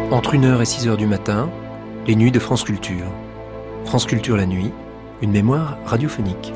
Entre 1h et 6h du matin, les nuits de France Culture. France Culture la nuit, une mémoire radiophonique.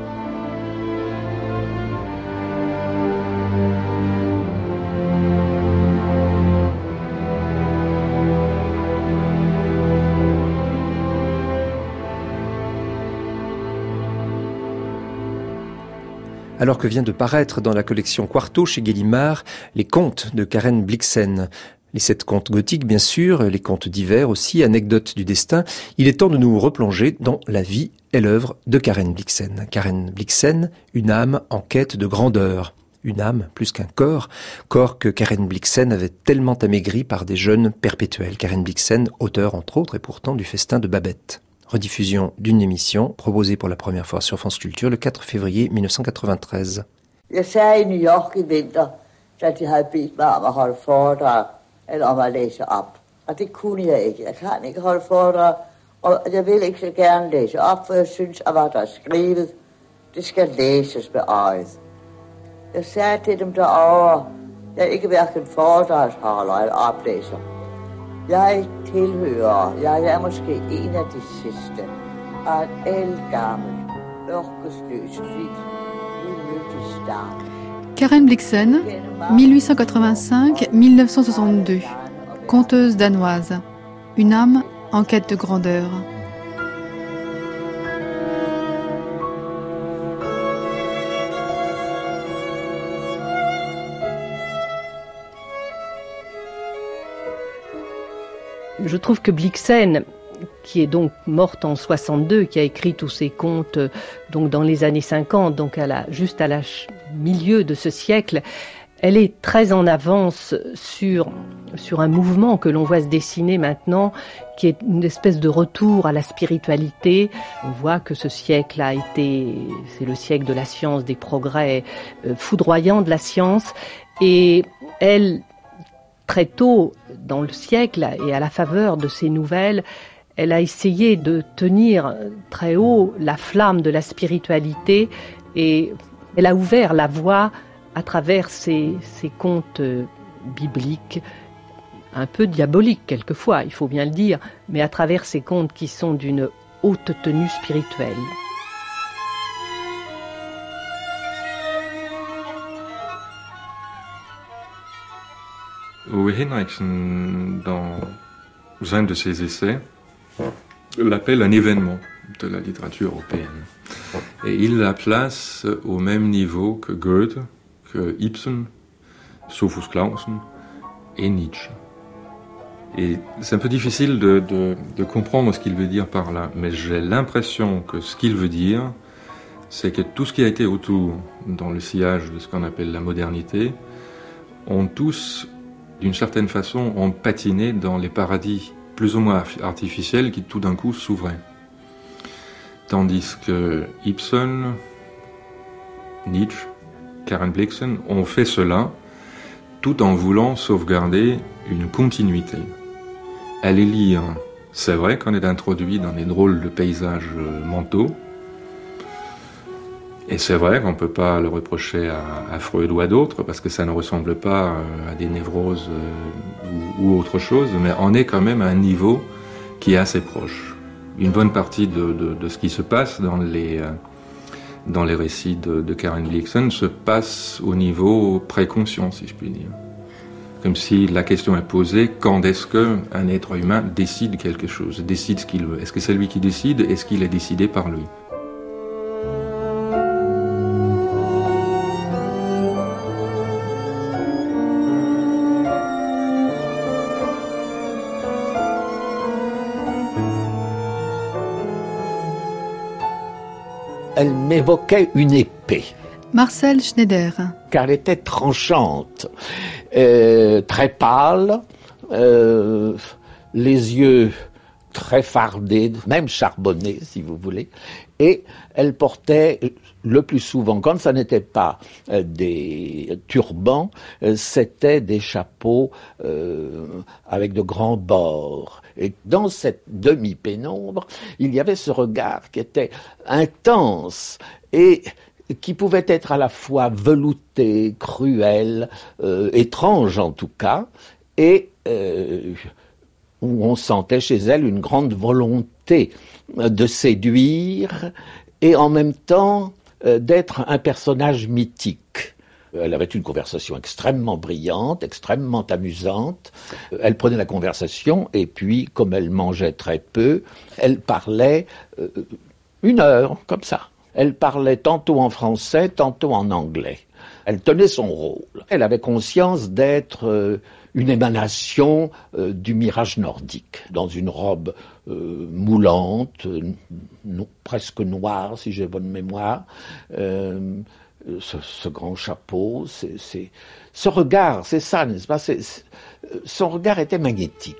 Alors que vient de paraître dans la collection Quarto chez Gallimard, les contes de Karen Blixen. Les 7 contes gothiques, bien sûr, les contes divers aussi, anecdotes du destin. Il est temps de nous replonger dans la vie et l'œuvre de Karen Blixen. Karen Blixen, une âme en quête de grandeur. Une âme plus qu'un corps que Karen Blixen avait tellement amaigri par des jeûnes perpétuels. Karen Blixen, auteur entre autres et pourtant du Festin de Babette. Rediffusion d'une émission proposée pour la première fois sur France Culture le 4 février 1993. Jeg sagde i New York i vinter, da de havde bedt mig om at holde foredrag, eller om at læse op. Og det kunne jeg ikke. Jeg kan ikke holde foredrag, og jeg vil ikke så gerne læse op, for jeg synes, at hvad der er skrevet, det skal læses med øjet. Jeg sagde til dem derovre, jeg er ikke hverken foredragsholder eller oplæser. Jeg tilhører, jeg er måske en af de sidste, af et ældgammel, ørkesløs, hvidt, umyndig stamme. Karen Blixen, 1885-1962, conteuse danoise, une âme en quête de grandeur. Je trouve que Blixen, qui est donc morte en 62, qui a écrit tous ses contes donc dans les années 50, donc juste à la milieu de ce siècle, elle est très en avance sur un mouvement que l'on voit se dessiner maintenant, qui est une espèce de retour à la spiritualité. On voit que ce siècle c'est le siècle de la science, des progrès foudroyants de la science, et elle, très tôt dans le siècle et à la faveur de ces nouvelles, elle a essayé de tenir très haut la flamme de la spiritualité et elle a ouvert la voie à travers ces contes bibliques, un peu diaboliques quelquefois, il faut bien le dire, mais à travers ces contes qui sont d'une haute tenue spirituelle. Ove Henriksen, dans un de ses essais, l'appelle un événement de la littérature européenne. Et il la place au même niveau que Goethe, que Ibsen, Sophus Clausen et Nietzsche. Et c'est un peu difficile de comprendre ce qu'il veut dire par là, mais j'ai l'impression que ce qu'il veut dire, c'est que tout ce qui a été autour, dans le sillage de ce qu'on appelle la modernité, ont tous, d'une certaine façon, ont patiné dans les paradis plus ou moins artificiels qui tout d'un coup s'ouvraient. Tandis que Ibsen, Nietzsche, Karen Blixen ont fait cela tout en voulant sauvegarder une continuité. Aller lire, c'est vrai qu'on est introduit dans des drôles de paysages mentaux, et c'est vrai qu'on ne peut pas le reprocher à Freud ou à d'autres, parce que ça ne ressemble pas à des névroses ou autre chose, mais on est quand même à un niveau qui est assez proche. Une bonne partie de ce qui se passe dans les récits de Karen Blixen se passe au niveau préconscient, si je puis dire. Comme si la question est posée, quand est-ce qu'un être humain décide quelque chose, décide ce qu'il veut? Est-ce que c'est lui qui décide? Est-ce qu'il est décidé par lui? Elle m'évoquait une épée. Marcel Schneider. Car elle était tranchante, très pâle, les yeux très fardés, même charbonnés si vous voulez, et elle portait le plus souvent, quand ça n'était pas des turbans, c'était des chapeaux avec de grands bords. Et dans cette demi-pénombre, il y avait ce regard qui était intense et qui pouvait être à la fois velouté, cruel, étrange en tout cas, et où on sentait chez elle une grande volonté de séduire et en même temps d'être un personnage mythique. Elle avait une conversation extrêmement brillante, extrêmement amusante. Elle prenait la conversation et puis, comme elle mangeait très peu, elle parlait 1 heure, comme ça. Elle parlait tantôt en français, tantôt en anglais. Elle tenait son rôle. Elle avait conscience d'être une émanation du mirage nordique, dans une robe moulante, presque noire, si j'ai bonne mémoire. Ce grand chapeau, ce regard, c'est ça, n'est-ce pas? Son regard était magnétique.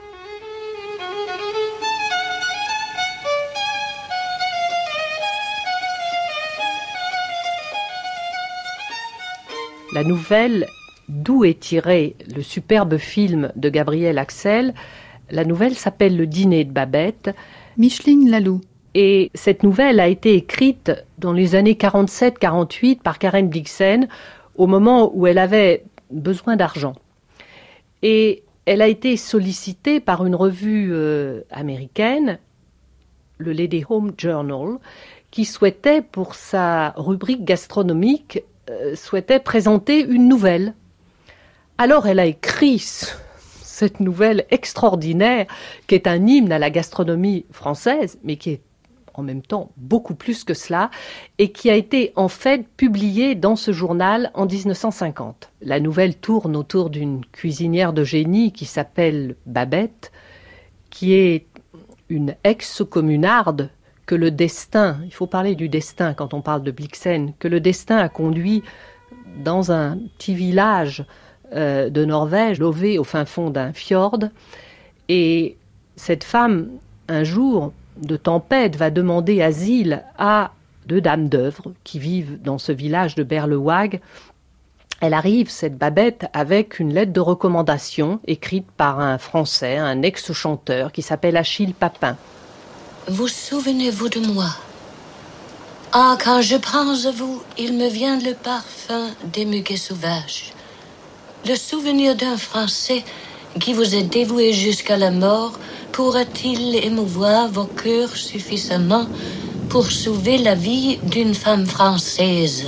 La nouvelle d'où est tiré le superbe film de Gabriel Axel, la nouvelle s'appelle Le dîner de Babette. Micheline Laloux. Et cette nouvelle a été écrite dans les années 47-48 par Karen Blixen, au moment où elle avait besoin d'argent. Et elle a été sollicitée par une revue américaine, le Lady Home Journal, qui souhaitait, pour sa rubrique gastronomique, souhaitait présenter une nouvelle. Alors elle a écrit cette nouvelle extraordinaire, qui est un hymne à la gastronomie française, mais qui est en même temps beaucoup plus que cela, et qui a été en fait publiée dans ce journal en 1950. La nouvelle tourne autour d'une cuisinière de génie qui s'appelle Babette, qui est une ex-communarde que le destin, il faut parler du destin quand on parle de Blixen, que le destin a conduit dans un petit village de Norvège, lové au fin fond d'un fjord. Et cette femme, un jour de tempête, va demander asile à 2 dames d'œuvre qui vivent dans ce village de Berlewag. Elle arrive, cette Babette, avec une lettre de recommandation écrite par un Français, un ex-chanteur qui s'appelle Achille Papin. Vous souvenez-vous de moi? Ah, quand je pense à vous, il me vient le parfum des muguets sauvages. Le souvenir d'un Français qui vous est dévoué jusqu'à la mort pourra-t-il émouvoir vos cœurs suffisamment pour sauver la vie d'une femme française?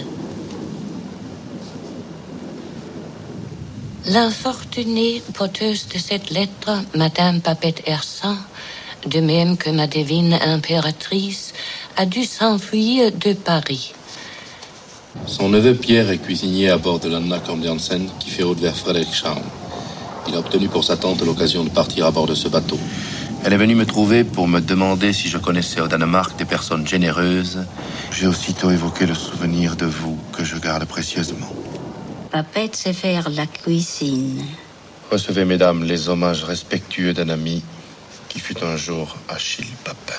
L'infortunée porteuse de cette lettre, Madame Babette Hersant, de même que ma divine impératrice, a dû s'enfuir de Paris. Son neveu Pierre est cuisinier à bord de l'Anna Corneliusen qui fait route vers Frederikshavn. Il a obtenu pour sa tante l'occasion de partir à bord de ce bateau. Elle est venue me trouver pour me demander si je connaissais au Danemark des personnes généreuses. J'ai aussitôt évoqué le souvenir de vous que je garde précieusement. Babette sait faire la cuisine. Recevez, mesdames, les hommages respectueux d'un ami qui fut un jour Achille Papin.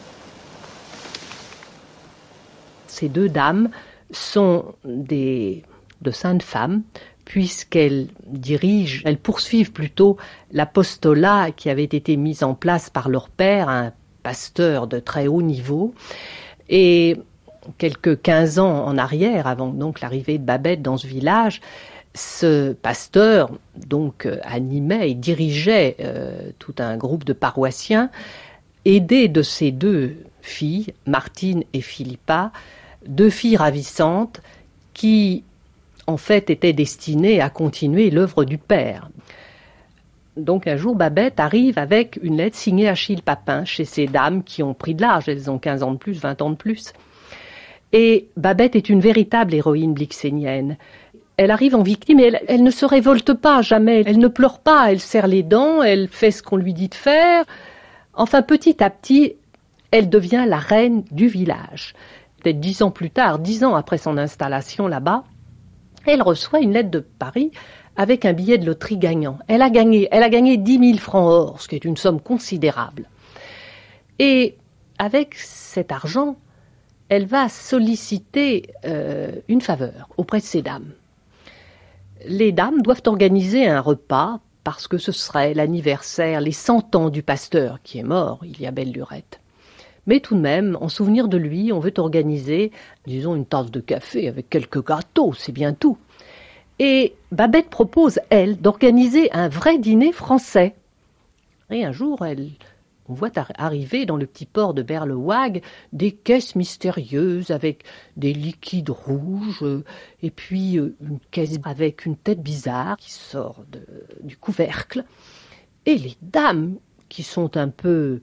Ces 2 dames sont de saintes femmes, puisqu'elles poursuivent plutôt l'apostolat qui avait été mis en place par leur père, un pasteur de très haut niveau. Et quelques 15 ans en arrière, avant donc l'arrivée de Babette dans ce village, ce pasteur donc animait et dirigeait tout un groupe de paroissiens, aidé de ses 2 filles, Martine et Philippa, 2 filles ravissantes qui en fait étaient destinées à continuer l'œuvre du père. Donc un jour, Babette arrive avec une lettre signée Achille Papin chez ces dames qui ont pris de l'âge, elles ont 15 ans de plus, 20 ans de plus. Et Babette est une véritable héroïne blixénienne. Elle arrive en victime et elle ne se révolte pas jamais, elle ne pleure pas, elle serre les dents, elle fait ce qu'on lui dit de faire. Enfin, petit à petit, elle devient la reine du village. Peut-être 10 ans plus tard, 10 ans après son installation là-bas, elle reçoit une lettre de Paris avec un billet de loterie gagnant. Elle a gagné 10 000 francs or, ce qui est une somme considérable. Et avec cet argent, elle va solliciter une faveur auprès de ces dames. Les dames doivent organiser un repas parce que ce serait l'anniversaire, les 100 ans du pasteur qui est mort, il y a belle lurette. Mais tout de même, en souvenir de lui, on veut organiser, disons, une tasse de café avec quelques gâteaux, c'est bien tout. Et Babette propose, elle, d'organiser un vrai dîner français. Et un jour, on voit arriver dans le petit port de Berlewag des caisses mystérieuses avec des liquides rouges et puis une caisse avec une tête bizarre qui sort du couvercle. Et les dames, qui sont un peu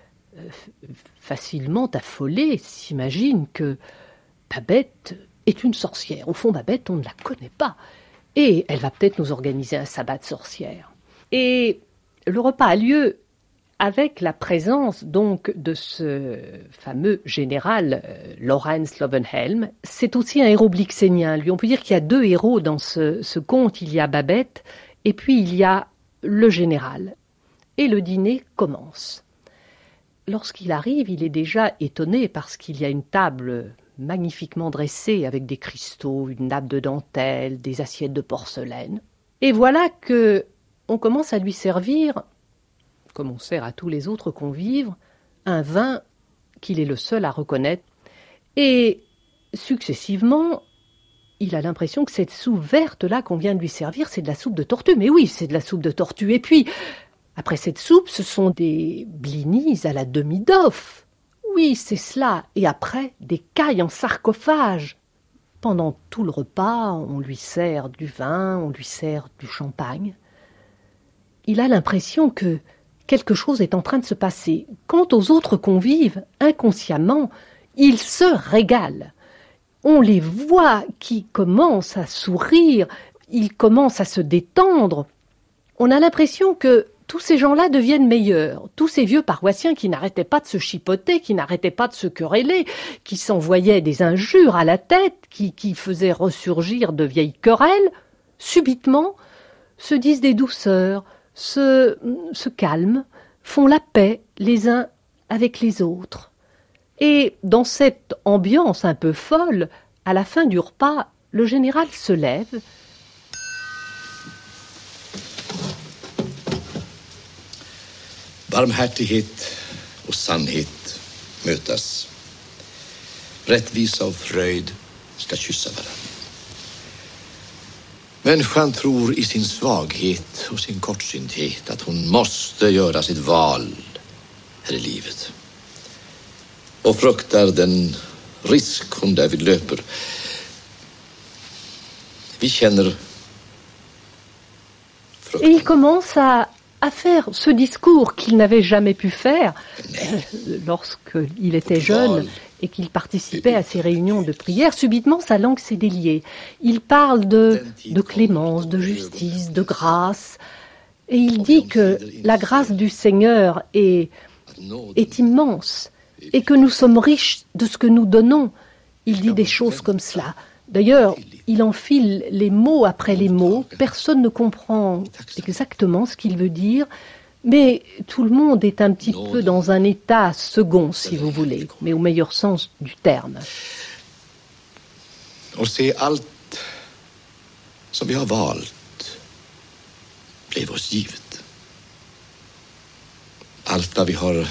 facilement affolées, s'imaginent que Babette est une sorcière. Au fond, Babette, on ne la connaît pas. Et elle va peut-être nous organiser un sabbat de sorcière. Et le repas a lieu avec la présence donc de ce fameux général Lorenz Lovenhelm. C'est aussi un héros blixénien. Lui, on peut dire qu'il y a deux héros dans ce conte. Il y a Babette et puis il y a le général. Et le dîner commence. Lorsqu'il arrive, il est déjà étonné parce qu'il y a une table magnifiquement dressée avec des cristaux, une nappe de dentelle, des assiettes de porcelaine. Et voilà que on commence à lui servir, comme on sert à tous les autres convives, un vin qu'il est le seul à reconnaître. Et successivement, il a l'impression que cette soupe verte-là qu'on vient de lui servir, c'est de la soupe de tortue. Mais oui, c'est de la soupe de tortue. Et puis, après cette soupe, ce sont des blinis à la demi-doff. Oui, c'est cela. Et après, des cailles en sarcophage. Pendant tout le repas, on lui sert du vin, on lui sert du champagne. Il a l'impression que quelque chose est en train de se passer. Quant aux autres convives, inconsciemment, ils se régalent. On les voit qui commencent à sourire, ils commencent à se détendre. On a l'impression que tous ces gens-là deviennent meilleurs. Tous ces vieux paroissiens qui n'arrêtaient pas de se chipoter, qui n'arrêtaient pas de se quereller, qui s'envoyaient des injures à la tête, qui faisaient ressurgir de vieilles querelles, subitement se disent des douceurs, se calment, font la paix les uns avec les autres. Et dans cette ambiance un peu folle, à la fin du repas, le général se lève. Barmhärtighet och sannhet mötas. Rättvisa och fröjd ska kyssa varandra. Människan tror i sin svaghet och sin kortsynthet att hon måste göra sitt val här i livet. Och fruktar den risk hon därvid löper. Vi känner fruktan. Et il commence à faire ce discours qu'il n'avait jamais pu faire lorsqu'il était jeune et qu'il participait à ces réunions de prière. Subitement, sa langue s'est déliée. Il parle de clémence, de justice, de grâce. Et il dit que la grâce du Seigneur est immense et que nous sommes riches de ce que nous donnons. Il dit des choses comme cela. D'ailleurs, il enfile les mots après les mots. Personne ne comprend exactement ce qu'il veut dire, mais tout le monde est un petit peu dans un état second, si vous voulez, mais au meilleur sens du terme. Och se allt som vi har valt blev oss givet. Allt vad vi har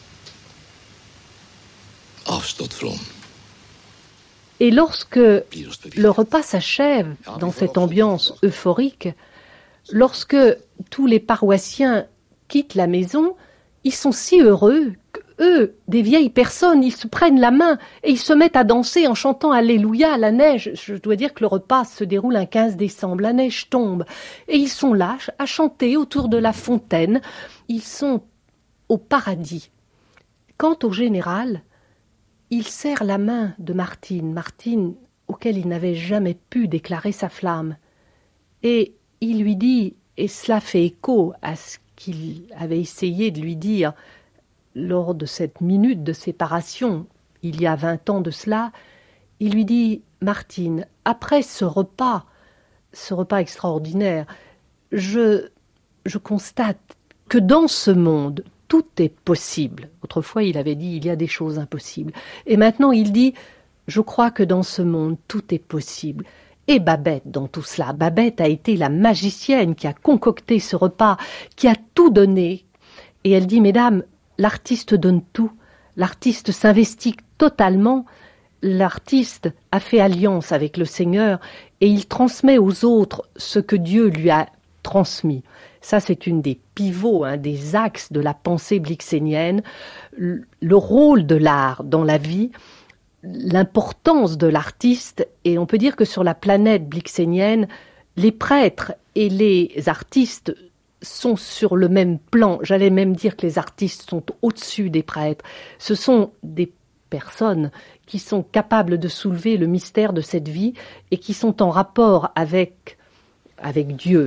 avstått från. Et lorsque le repas s'achève dans cette ambiance euphorique, lorsque tous les paroissiens quittent la maison, ils sont si heureux qu'eux, des vieilles personnes, ils se prennent la main et ils se mettent à danser en chantant Alléluia à la neige. Je dois dire que le repas se déroule un 15 décembre, la neige tombe et ils sont là à chanter autour de la fontaine. Ils sont au paradis. Quant au général, il serre la main de Martine, auquel il n'avait jamais pu déclarer sa flamme. Et il lui dit, et cela fait écho à ce qu'il avait essayé de lui dire lors de cette minute de séparation, il y a 20 ans de cela, il lui dit, Martine, après ce repas extraordinaire, je constate que dans ce monde, tout est possible. Autrefois, il avait dit, il y a des choses impossibles. Et maintenant, il dit, je crois que dans ce monde, tout est possible. Et Babette, dans tout cela, Babette a été la magicienne qui a concocté ce repas, qui a tout donné. Et elle dit, mesdames, l'artiste donne tout. L'artiste s'investit totalement. L'artiste a fait alliance avec le Seigneur et il transmet aux autres ce que Dieu lui a transmis. Ça, c'est une des pivots, des axes de la pensée blixénienne. Le rôle de l'art dans la vie, l'importance de l'artiste, et on peut dire que sur la planète blixénienne, les prêtres et les artistes sont sur le même plan. J'allais même dire que les artistes sont au-dessus des prêtres. Ce sont des personnes qui sont capables de soulever le mystère de cette vie et qui sont en rapport avec Dieu.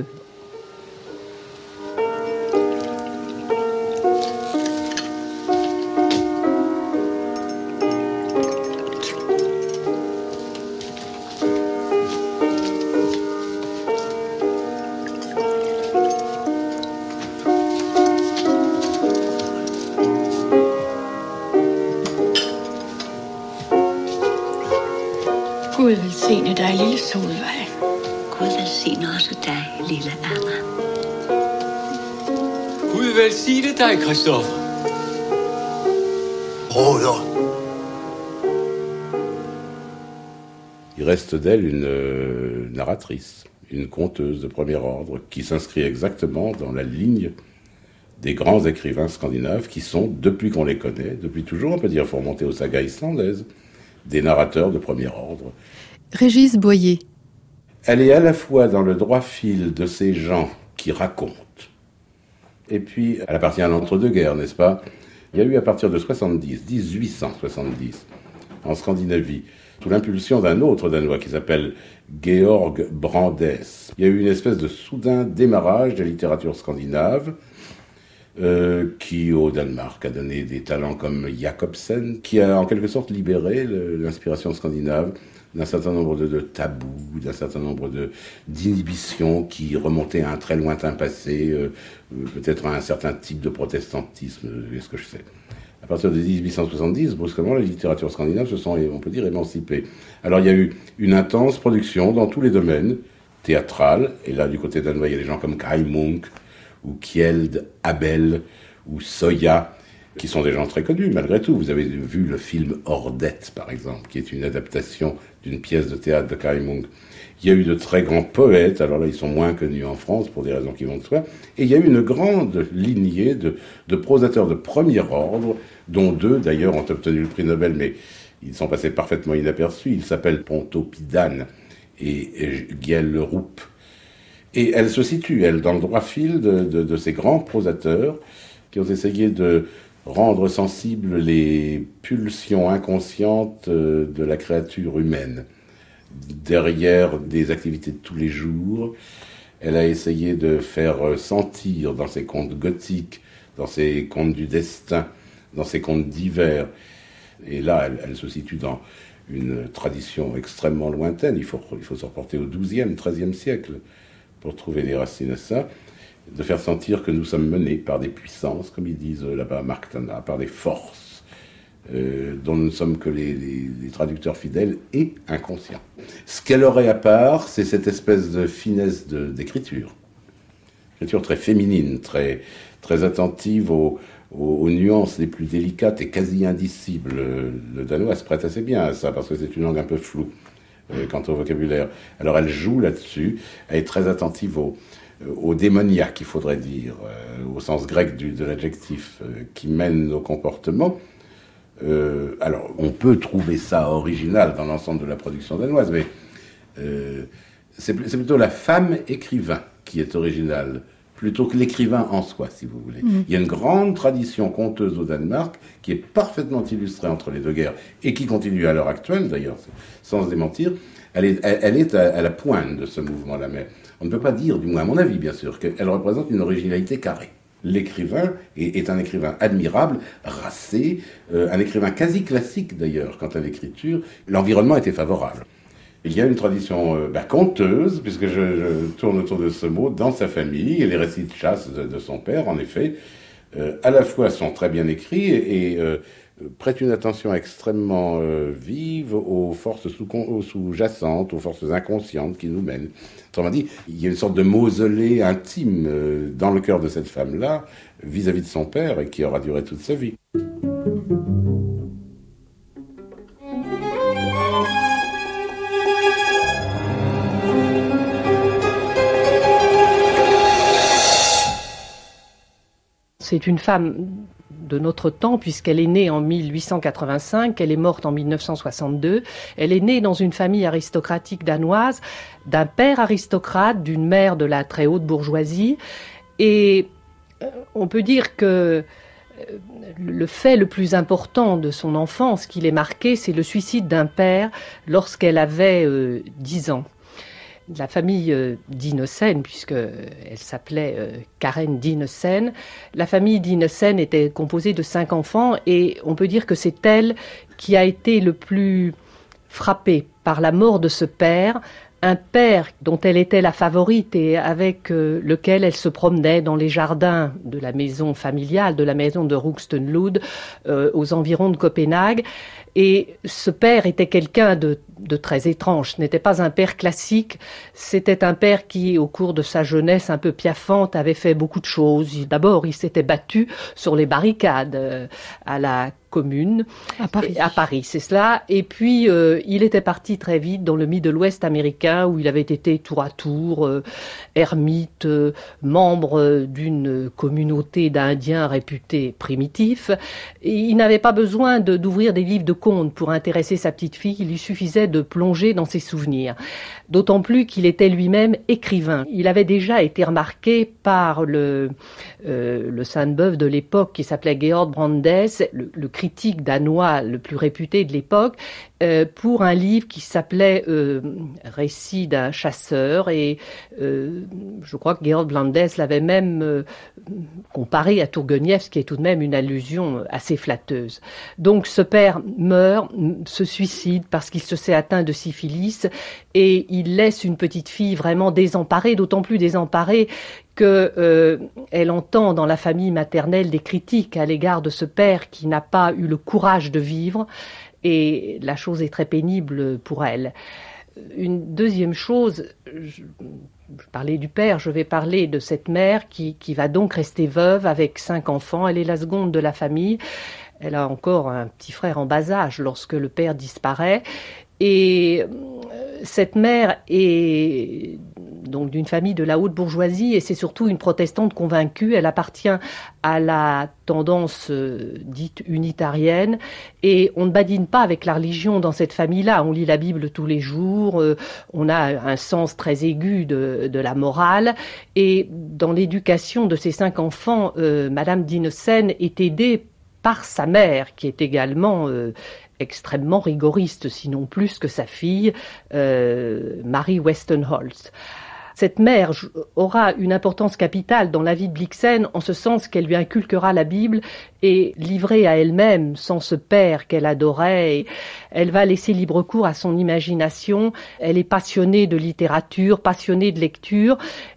Gud velsigne dig, lille Solvej. Gud velsigne også dig, lille Anna. Gud velsigne dig, Christoffer. Broder. Il reste d'elle une narratrice, une conteuse de premier ordre, qui s'inscrit exactement dans la ligne des grands écrivains scandinaves qui sont, depuis qu'on les connaît, depuis toujours, on peut dire, il faut remonter aux sagas islandaises, des narrateurs de premier ordre. Régis Boyer. Elle est à la fois dans le droit fil de ces gens qui racontent, et puis elle appartient à l'entre-deux-guerres, n'est-ce pas? Il y a eu à partir de 1870, en Scandinavie, sous l'impulsion d'un autre Danois qui s'appelle Georg Brandes, il y a eu une espèce de soudain démarrage de la littérature scandinave, qui au Danemark a donné des talents comme Jacobsen, qui a en quelque sorte libéré l'inspiration scandinave d'un certain nombre de tabous, d'un certain nombre d'inhibitions qui remontaient à un très lointain passé, peut-être à un certain type de protestantisme, est-ce que je sais. À partir de 1870, brusquement, la littérature scandinave se sont, on peut dire, émancipée. Alors il y a eu une intense production dans tous les domaines, théâtrales, et là du côté danois, il y a des gens comme Kai Munk, ou Kjeld Abel, ou Soya, qui sont des gens très connus, malgré tout. Vous avez vu le film Ordette, par exemple, qui est une adaptation d'une pièce de théâtre de Kai Munk. Il y a eu de très grands poètes, alors là, ils sont moins connus en France, pour des raisons qui vont de soi, et il y a eu une grande lignée de prosateurs de premier ordre, dont deux, d'ailleurs, ont obtenu le prix Nobel, mais ils sont passés parfaitement inaperçus. Ils s'appellent Pontoppidan et Giel Leroup. Et elle se situe, elle, dans le droit fil de ces grands prosateurs qui ont essayé de rendre sensibles les pulsions inconscientes de la créature humaine. Derrière des activités de tous les jours, elle a essayé de faire sentir dans ses contes gothiques, dans ses contes du destin, dans ses contes divers. Et là, elle se situe dans une tradition extrêmement lointaine. Il faut se reporter au XIIe, XIIIe siècle pour trouver des racines à ça, de faire sentir que nous sommes menés par des puissances, comme ils disent là-bas, Mark Tana, par des forces dont nous ne sommes que les traducteurs fidèles et inconscients. Ce qu'elle aurait à part, c'est cette espèce de finesse d'écriture. Écriture très féminine, très, très attentive aux nuances les plus délicates et quasi indicibles. Le danois se prête assez bien à ça, parce que c'est une langue un peu floue quant au vocabulaire. Alors elle joue là-dessus, elle est très attentive au démoniaque, il faudrait dire, au sens grec de l'adjectif, qui mène nos comportements. Alors, on peut trouver ça original dans l'ensemble de la production danoise, mais c'est plutôt la femme écrivain qui est originale, plutôt que l'écrivain en soi, si vous voulez. Il y a une grande tradition conteuse au Danemark qui est parfaitement illustrée entre les deux guerres et qui continue à l'heure actuelle, d'ailleurs, sans se démentir. Elle est à la pointe de ce mouvement-là, mais on ne peut pas dire, du moins à mon avis, bien sûr, qu'elle représente une originalité carrée. L'écrivain est un écrivain admirable, racé, un écrivain quasi classique, d'ailleurs, quant à l'écriture. L'environnement était favorable. Il y a une tradition conteuse, puisque je tourne autour de ce mot, dans sa famille, et les récits de chasse de son père, en effet, à la fois sont très bien écrits et prêtent une attention extrêmement vive aux forces sous-jacentes, aux forces inconscientes qui nous mènent. Autrement dit, il y a une sorte de mausolée intime dans le cœur de cette femme-là, vis-à-vis de son père, et qui aura duré toute sa vie. c'est une femme de notre temps, puisqu'elle est née en 1885, elle est morte en 1962. Elle est née dans une famille aristocratique danoise, d'un père aristocrate, d'une mère de la très haute bourgeoisie. Et on peut dire que le fait le plus important de son enfance qui l'est marqué, c'est le suicide d'un père lorsqu'elle avait 10 ans. La famille Dinesen, puisqu'elle s'appelait Karen Dinesen, la famille Dinesen était composée de 5 enfants et on peut dire que c'est elle qui a été le plus frappée par la mort de ce père, un père dont elle était la favorite et avec lequel elle se promenait dans les jardins de la maison familiale, de la maison de Ruxtenlud, aux environs de Copenhague. Et ce père était quelqu'un de très étrange. Ce n'était pas un père classique, c'était un père qui, au cours de sa jeunesse un peu piaffante, avait fait beaucoup de choses. D'abord, il s'était battu sur les barricades à la Commune. À Paris, c'est cela. Et puis, il était parti très vite dans le Middle West américain, où il avait été tour à tour ermite, membre d'une communauté d'Indiens réputés primitifs. Et il n'avait pas besoin d'ouvrir des livres de contes pour intéresser sa petite fille, il lui suffisait de plonger dans ses souvenirs. D'autant plus qu'il était lui-même écrivain. Il avait déjà été remarqué par le Sainte-Beuve de l'époque qui s'appelait Georg Brandes, le critique danois le plus réputé de l'époque, pour un livre qui s'appelait Récit d'un chasseur, et je crois que Georg Brandes l'avait même comparé à Tourguenieff, ce qui est tout de même une allusion assez flatteuse. Donc ce père meurt, se suicide parce qu'il se sait atteint de syphilis, et il laisse une petite fille vraiment désemparée, d'autant plus désemparée qu'elle entend dans la famille maternelle des critiques à l'égard de ce père qui n'a pas eu le courage de vivre, et la chose est très pénible pour elle. Une deuxième chose, je parlais du père, je vais parler de cette mère qui va donc rester veuve avec 5 enfants. Elle est la seconde de la famille. Elle a encore un petit frère en bas âge lorsque le père disparaît. Et cette mère est donc d'une famille de la haute bourgeoisie et c'est surtout une protestante convaincue. Elle appartient à la tendance dite unitarienne et on ne badine pas avec la religion dans cette famille-là. On lit la Bible tous les jours, on a un sens très aigu de la morale et dans l'éducation de ces 5 enfants, Madame Dinesen est aidée par sa mère qui est également extrêmement rigoriste, sinon plus que sa fille, Marie Westenholz. Cette mère aura une importance capitale dans la vie de Blixen, en ce sens qu'elle lui inculquera la Bible et livrée à elle-même, sans ce père qu'elle adorait, elle va laisser libre cours à son imagination. Elle est passionnée de littérature, passionnée de lecture,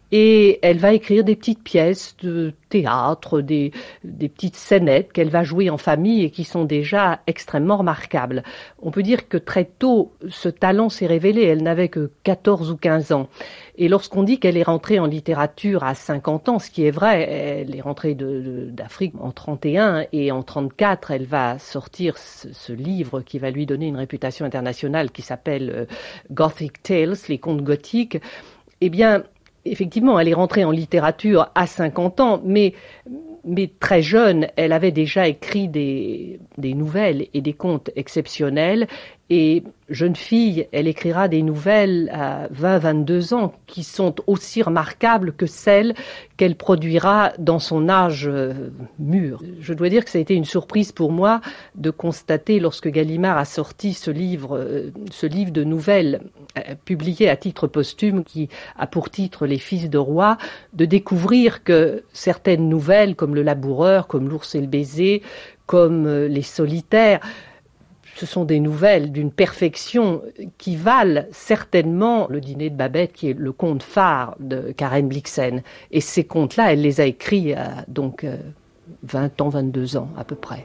et elle va écrire des petites pièces de théâtre, des petites scénettes qu'elle va jouer en famille et qui sont déjà extrêmement remarquables. On peut dire que très tôt, ce talent s'est révélé. Elle n'avait que 14 ou 15 ans. Et lorsqu'on dit qu'elle est rentrée en littérature à 50 ans, ce qui est vrai, elle est rentrée d'Afrique en 31 et en 34, elle va sortir ce livre qui va lui donner une réputation internationale qui s'appelle Gothic Tales, les contes gothiques. Eh bien, effectivement, elle est rentrée en littérature à 50 ans, mais très jeune, elle avait déjà écrit des nouvelles et des contes exceptionnels. Et jeune fille, elle écrira des nouvelles à 20-22 ans qui sont aussi remarquables que celles qu'elle produira dans son âge mûr. Je dois dire que ça a été une surprise pour moi de constater lorsque Gallimard a sorti ce livre de nouvelles publié à titre posthume qui a pour titre Les Fils de Roi, de découvrir que certaines nouvelles comme Le Laboureur, comme L'Ours et le Baiser, comme Les Solitaires, ce sont des nouvelles d'une perfection qui valent certainement Le Dîner de Babette, qui est le conte phare de Karen Blixen. Et ces contes-là, elle les a écrits à 20 ans, 22 ans à peu près.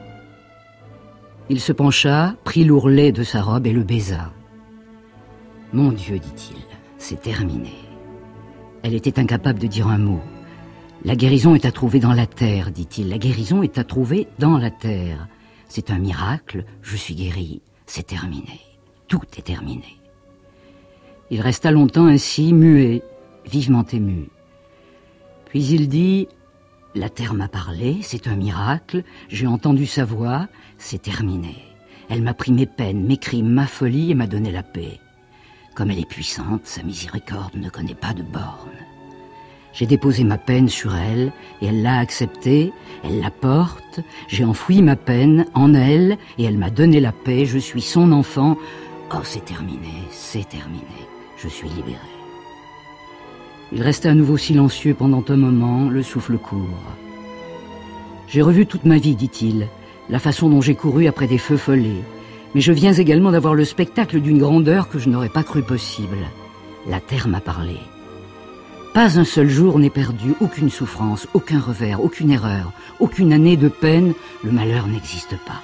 Il se pencha, prit l'ourlet de sa robe et le baisa. Mon Dieu, dit-il, c'est terminé. Elle était incapable de dire un mot. La guérison est à trouver dans la terre, dit-il. La guérison est à trouver dans la terre. C'est un miracle, je suis guéri, c'est terminé. Tout est terminé. Il resta longtemps ainsi, muet, vivement ému. Puis il dit, la terre m'a parlé, c'est un miracle, j'ai entendu sa voix, c'est terminé. Elle m'a pris mes peines, mes crimes, ma folie et m'a donné la paix. Comme elle est puissante, sa miséricorde ne connaît pas de bornes. J'ai déposé ma peine sur elle, et elle l'a acceptée, elle la porte, j'ai enfoui ma peine en elle, et elle m'a donné la paix, je suis son enfant. Oh, c'est terminé, je suis libéré. Il resta à nouveau silencieux pendant un moment, le souffle court. J'ai revu toute ma vie, dit-il, la façon dont j'ai couru après des feux follets. Mais je viens également d'avoir le spectacle d'une grandeur que je n'aurais pas cru possible. La terre m'a parlé. Pas un seul jour n'est perdu, aucune souffrance, aucun revers, aucune erreur, aucune année de peine, le malheur n'existe pas.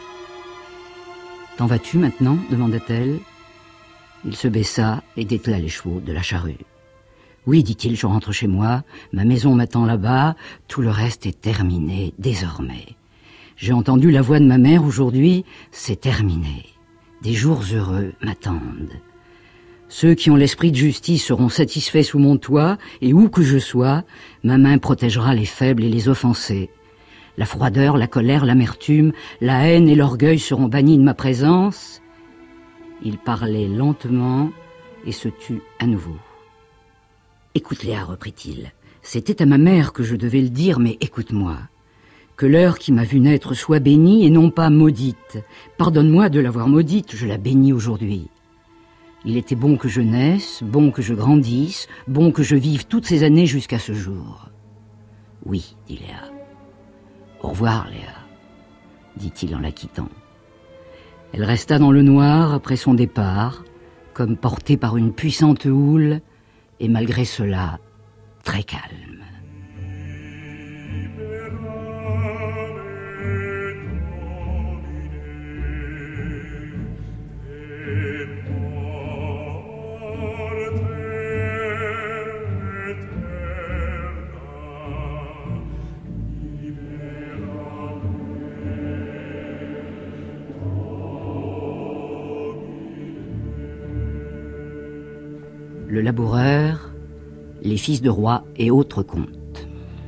« T'en vas-tu maintenant » demanda-t-elle. Il se baissa et détela les chevaux de la charrue. « Oui, dit-il, je rentre chez moi, ma maison m'attend là-bas, tout le reste est terminé désormais. J'ai entendu la voix de ma mère aujourd'hui, c'est terminé. Des jours heureux m'attendent. Ceux qui ont l'esprit de justice seront satisfaits sous mon toit, et où que je sois, ma main protégera les faibles et les offensés. La froideur, la colère, l'amertume, la haine et l'orgueil seront bannis de ma présence. » Il parlait lentement et se tut à nouveau. « Écoute, Léa, reprit-il, c'était à ma mère que je devais le dire, mais écoute-moi. Que l'heure qui m'a vu naître soit bénie et non pas maudite. Pardonne-moi de l'avoir maudite, je la bénis aujourd'hui. Il était bon que je naisse, bon que je grandisse, bon que je vive toutes ces années jusqu'à ce jour. »« Oui, dit Léa. »« Au revoir, Léa, dit-il en la quittant. Elle resta dans le noir après son départ, comme portée par une puissante houle, et malgré cela, très calme. Le laboureur, les fils de roi et autres contes.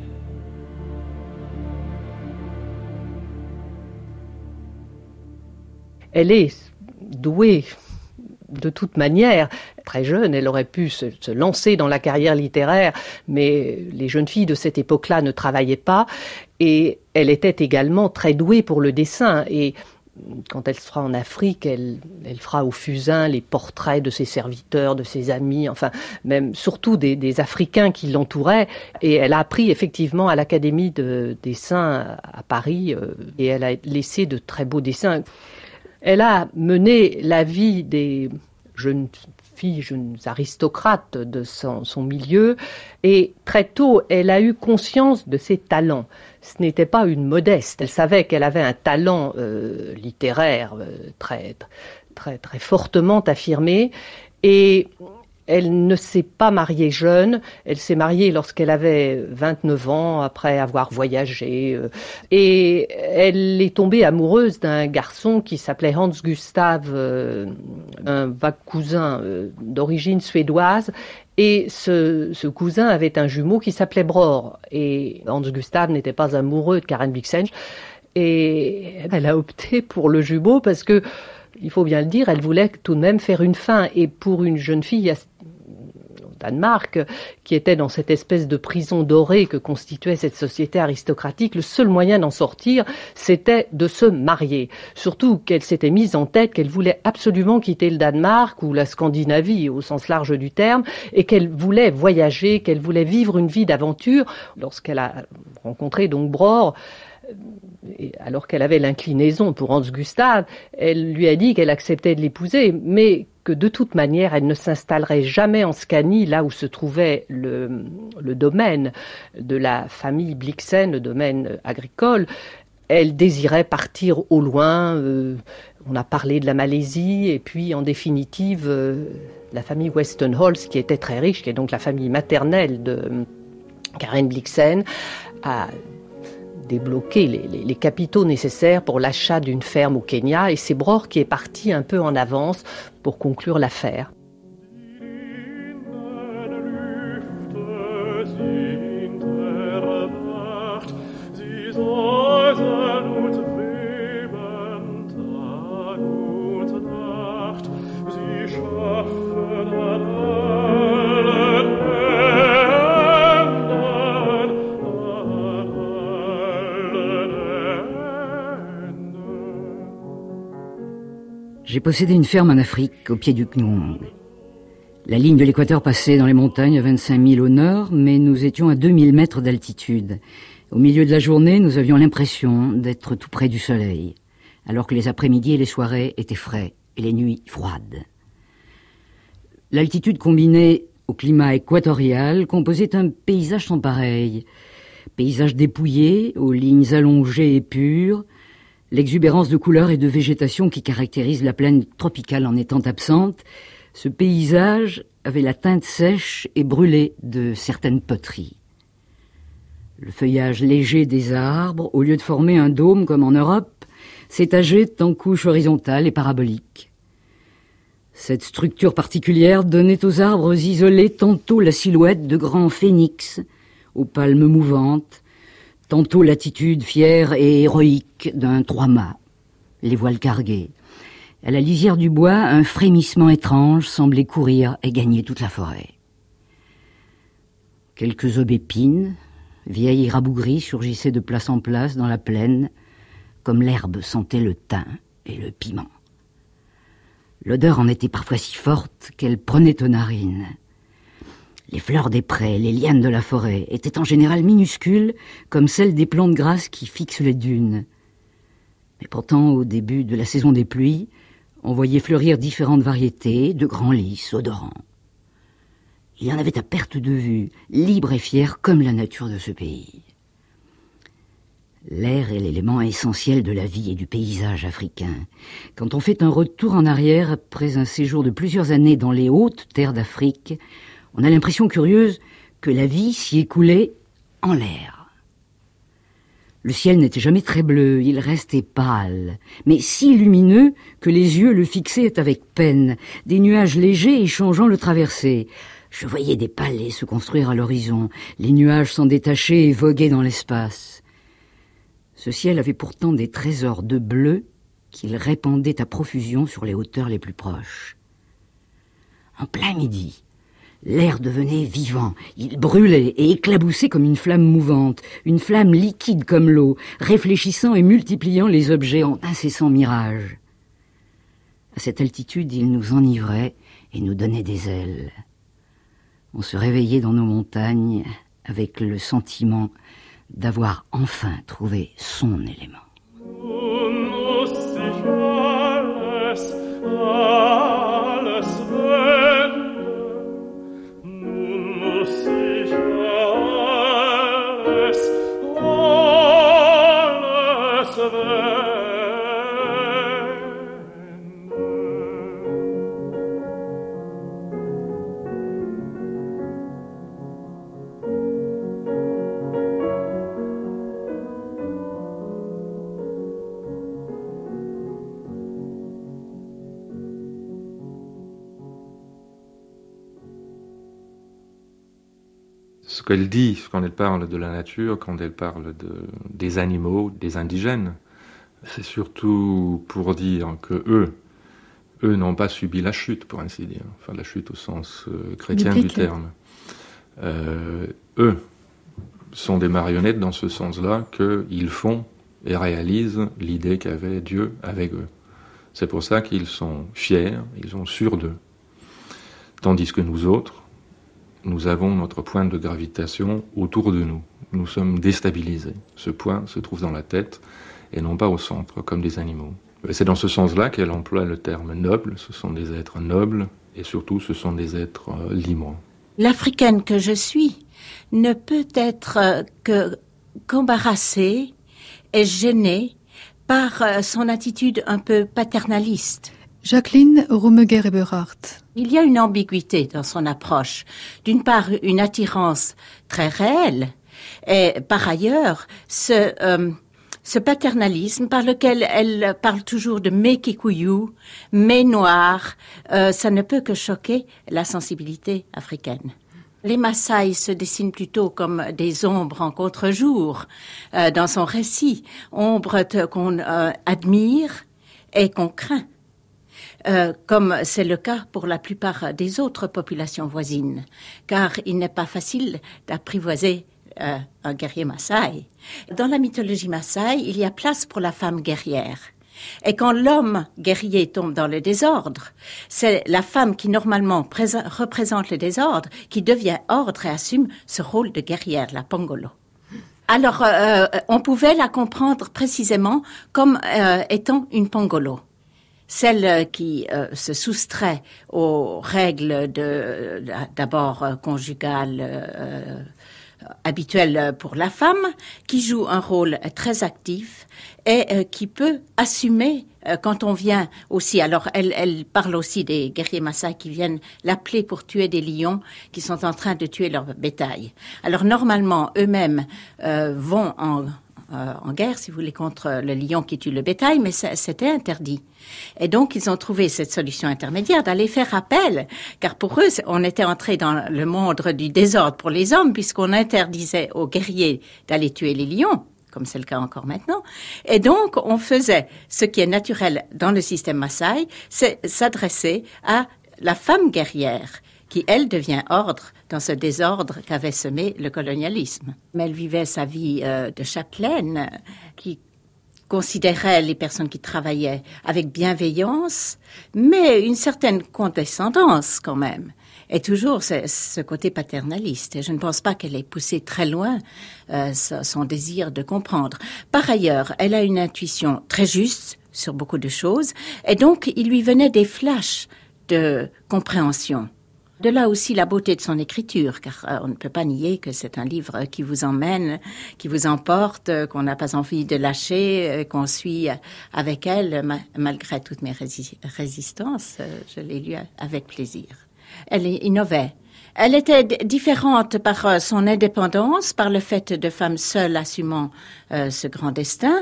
Elle est douée de toute manière. Très jeune, elle aurait pu se lancer dans la carrière littéraire, mais les jeunes filles de cette époque-là ne travaillaient pas, et elle était également très douée pour le dessin. Et quand elle sera en Afrique, elle fera au fusain les portraits de ses serviteurs, de ses amis, enfin, même surtout des Africains qui l'entouraient. Et elle a appris effectivement à l'Académie de dessin à Paris, et elle a laissé de très beaux dessins. Elle a mené la vie des jeunes filles, jeunes aristocrates de son milieu, et très tôt, elle a eu conscience de ses talents. Ce n'était pas une modeste. Elle savait qu'elle avait un talent littéraire très fortement affirmé, et elle ne s'est pas mariée jeune. Elle s'est mariée lorsqu'elle avait 29 ans, après avoir voyagé. Et elle est tombée amoureuse d'un garçon qui s'appelait Hans Gustav, un vague cousin d'origine suédoise. Et ce cousin avait un jumeau qui s'appelait Bror. Et Hans Gustav n'était pas amoureux de Karen Blixen. Et elle a opté pour le jumeau parce que, il faut bien le dire, elle voulait tout de même faire une fin. Et pour une jeune fille au Danemark, qui était dans cette espèce de prison dorée que constituait cette société aristocratique, le seul moyen d'en sortir, c'était de se marier. Surtout qu'elle s'était mise en tête qu'elle voulait absolument quitter le Danemark, ou la Scandinavie au sens large du terme, et qu'elle voulait voyager, qu'elle voulait vivre une vie d'aventure. Lorsqu'elle a rencontré donc Bror, alors qu'elle avait l'inclinaison pour Hans Gustav, elle lui a dit qu'elle acceptait de l'épouser, mais que de toute manière, elle ne s'installerait jamais en Scanie, là où se trouvait le domaine de la famille Blixen, le domaine agricole. Elle désirait partir au loin, On a parlé de la Malaisie et puis en définitive la famille Westenholz qui était très riche, qui est donc la famille maternelle de Karen Blixen, a débloqué les capitaux nécessaires pour l'achat d'une ferme au Kenya et c'est Bror qui est parti un peu en avance pour conclure l'affaire. J'ai possédé une ferme en Afrique, au pied du Knyong. La ligne de l'équateur passait dans les montagnes à 25 000 au nord, mais nous étions à 2000 mètres d'altitude. Au milieu de la journée, nous avions l'impression d'être tout près du soleil, alors que les après-midi et les soirées étaient frais et les nuits froides. L'altitude combinée au climat équatorial composait un paysage sans pareil. Paysage dépouillé, aux lignes allongées et pures, l'exubérance de couleurs et de végétation qui caractérise la plaine tropicale en étant absente, ce paysage avait la teinte sèche et brûlée de certaines poteries. Le feuillage léger des arbres, au lieu de former un dôme comme en Europe, s'étageait en couches horizontales et paraboliques. Cette structure particulière donnait aux arbres isolés tantôt la silhouette de grands phénix, aux palmes mouvantes, tantôt l'attitude fière et héroïque d'un trois-mâts, les voiles carguées. À la lisière du bois, un frémissement étrange semblait courir et gagner toute la forêt. Quelques aubépines, vieilles et rabougries, surgissaient de place en place dans la plaine, comme l'herbe sentait le thym et le piment. L'odeur en était parfois si forte qu'elle prenait aux narines. Les fleurs des prés, les lianes de la forêt étaient en général minuscules, comme celles des plantes grasses qui fixent les dunes. Mais pourtant, au début de la saison des pluies, on voyait fleurir différentes variétés de grands lys odorants. Il y en avait à perte de vue, libre et fier comme la nature de ce pays. L'air est l'élément essentiel de la vie et du paysage africain. Quand on fait un retour en arrière après un séjour de plusieurs années dans les hautes terres d'Afrique, on a l'impression curieuse que la vie s'y écoulait en l'air. Le ciel n'était jamais très bleu, il restait pâle, mais si lumineux que les yeux le fixaient avec peine, des nuages légers et changeants le traversaient. Je voyais des palais se construire à l'horizon, les nuages s'en détachaient et voguaient dans l'espace. Ce ciel avait pourtant des trésors de bleu qu'il répandait à profusion sur les hauteurs les plus proches. En plein midi, l'air devenait vivant, il brûlait et éclaboussait comme une flamme mouvante, une flamme liquide comme l'eau, réfléchissant et multipliant les objets en incessants mirages. À cette altitude, il nous enivrait et nous donnait des ailes. On se réveillait dans nos montagnes avec le sentiment d'avoir enfin trouvé son élément. Ce qu'elle dit quand elle parle de la nature, quand elle parle des animaux, des indigènes, c'est surtout pour dire que eux n'ont pas subi la chute, pour ainsi dire, enfin la chute au sens chrétien du terme. Eux sont des marionnettes dans ce sens-là qu'ils font et réalisent l'idée qu'avait Dieu avec eux. C'est pour ça qu'ils sont fiers, ils sont sûrs d'eux. Tandis que nous autres, nous avons notre point de gravitation autour de nous. Nous sommes déstabilisés. Ce point se trouve dans la tête et non pas au centre, comme des animaux. Et c'est dans ce sens-là qu'elle emploie le terme noble. Ce sont des êtres nobles et surtout ce sont des êtres libres. L'Africaine que je suis ne peut être qu'embarrassée et gênée par son attitude un peu paternaliste. Jacqueline Rummeger-Eberhardt. Il y a une ambiguïté dans son approche. D'une part, une attirance très réelle, et par ailleurs, ce paternalisme par lequel elle parle toujours de mes kikuyu, mes noirs, ça ne peut que choquer la sensibilité africaine. Les Maasai se dessinent plutôt comme des ombres en contre-jour dans son récit, ombres qu'on admire et qu'on craint. Comme c'est le cas pour la plupart des autres populations voisines, car il n'est pas facile d'apprivoiser un guerrier Maasai. Dans la mythologie Maasai, il y a place pour la femme guerrière. Et quand l'homme guerrier tombe dans le désordre, c'est la femme qui normalement représente le désordre qui devient ordre et assume ce rôle de guerrière, la pongolo. Alors, on pouvait la comprendre précisément comme étant une pongolo. Celle qui se soustrait aux règles d'abord conjugales habituelles pour la femme, qui joue un rôle très actif et qui peut assumer quand on vient aussi. Alors, elle parle aussi des guerriers Maasai qui viennent l'appeler pour tuer des lions qui sont en train de tuer leur bétail. Alors, normalement, eux-mêmes vont en guerre, si vous voulez, contre le lion qui tue le bétail, mais c'était interdit. Et donc, ils ont trouvé cette solution intermédiaire d'aller faire appel, car pour eux, on était entré dans le monde du désordre pour les hommes, puisqu'on interdisait aux guerriers d'aller tuer les lions, comme c'est le cas encore maintenant. Et donc, on faisait ce qui est naturel dans le système Maasai, c'est s'adresser à la femme guerrière, qui, elle, devient ordre dans ce désordre qu'avait semé le colonialisme. Mais elle vivait sa vie de châtelaine, qui considérait les personnes qui travaillaient avec bienveillance, mais une certaine condescendance quand même. Et toujours ce côté paternaliste. Et je ne pense pas qu'elle ait poussé très loin son désir de comprendre. Par ailleurs, elle a une intuition très juste sur beaucoup de choses, et donc il lui venait des flashs de compréhension. De là aussi la beauté de son écriture, car on ne peut pas nier que c'est un livre qui vous emmène, qui vous emporte, qu'on n'a pas envie de lâcher, qu'on suit avec elle malgré toutes mes résistances. Je l'ai lu avec plaisir. Elle innovait. Elle était différente par son indépendance, par le fait de femme seule assumant ce grand destin,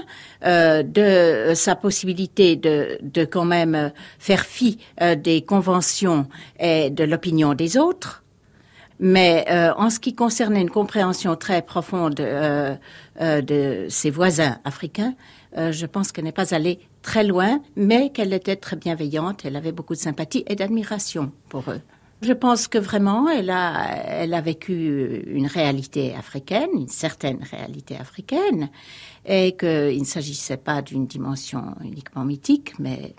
de sa possibilité de quand même faire fi des conventions et de l'opinion des autres. Mais en ce qui concernait une compréhension très profonde de ses voisins africains, je pense qu'elle n'est pas allée très loin, mais qu'elle était très bienveillante. Elle avait beaucoup de sympathie et d'admiration pour eux. Je pense que vraiment, elle a vécu une réalité africaine, une certaine réalité africaine, et qu'il ne s'agissait pas d'une dimension uniquement mythique, mais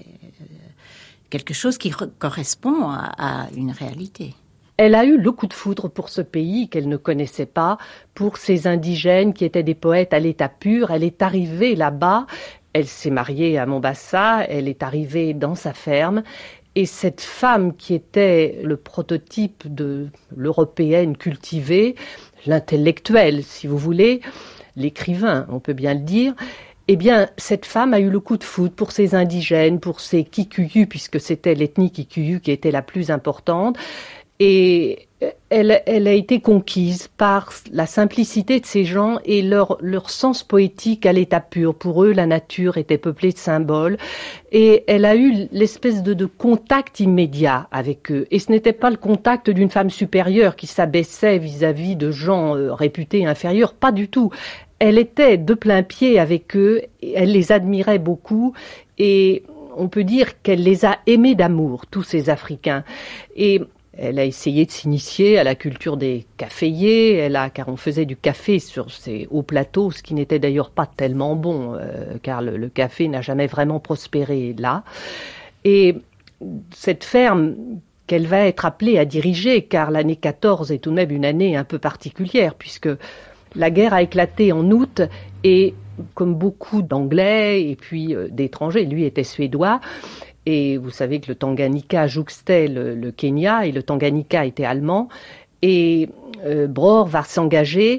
quelque chose qui correspond à une réalité. Elle a eu le coup de foudre pour ce pays qu'elle ne connaissait pas, pour ces indigènes qui étaient des poètes à l'état pur. Elle est arrivée là-bas, elle s'est mariée à Mombasa, elle est arrivée dans sa ferme. Et cette femme qui était le prototype de l'européenne cultivée, l'intellectuelle, si vous voulez, l'écrivain, on peut bien le dire, eh bien, cette femme a eu le coup de foudre pour ces indigènes, pour ces Kikuyu, puisque c'était l'ethnie Kikuyu qui était la plus importante. Et elle a été conquise par la simplicité de ces gens et leur sens poétique à l'état pur. Pour eux, la nature était peuplée de symboles et elle a eu l'espèce de contact immédiat avec eux. Et ce n'était pas le contact d'une femme supérieure qui s'abaissait vis-à-vis de gens réputés inférieurs, pas du tout. Elle était de plein pied avec eux, elle les admirait beaucoup et on peut dire qu'elle les a aimés d'amour, tous ces Africains. Et elle a essayé de s'initier à la culture des caféiers, car on faisait du café sur ces hauts plateaux, ce qui n'était d'ailleurs pas tellement bon, car le café n'a jamais vraiment prospéré là. Et cette ferme qu'elle va être appelée à diriger, car l'année 14 est tout de même une année un peu particulière, puisque la guerre a éclaté en août et comme beaucoup d'Anglais et puis d'étrangers, lui était suédois, et vous savez que le Tanganyika jouxtait le Kenya et le Tanganyika était allemand. Et Bror va s'engager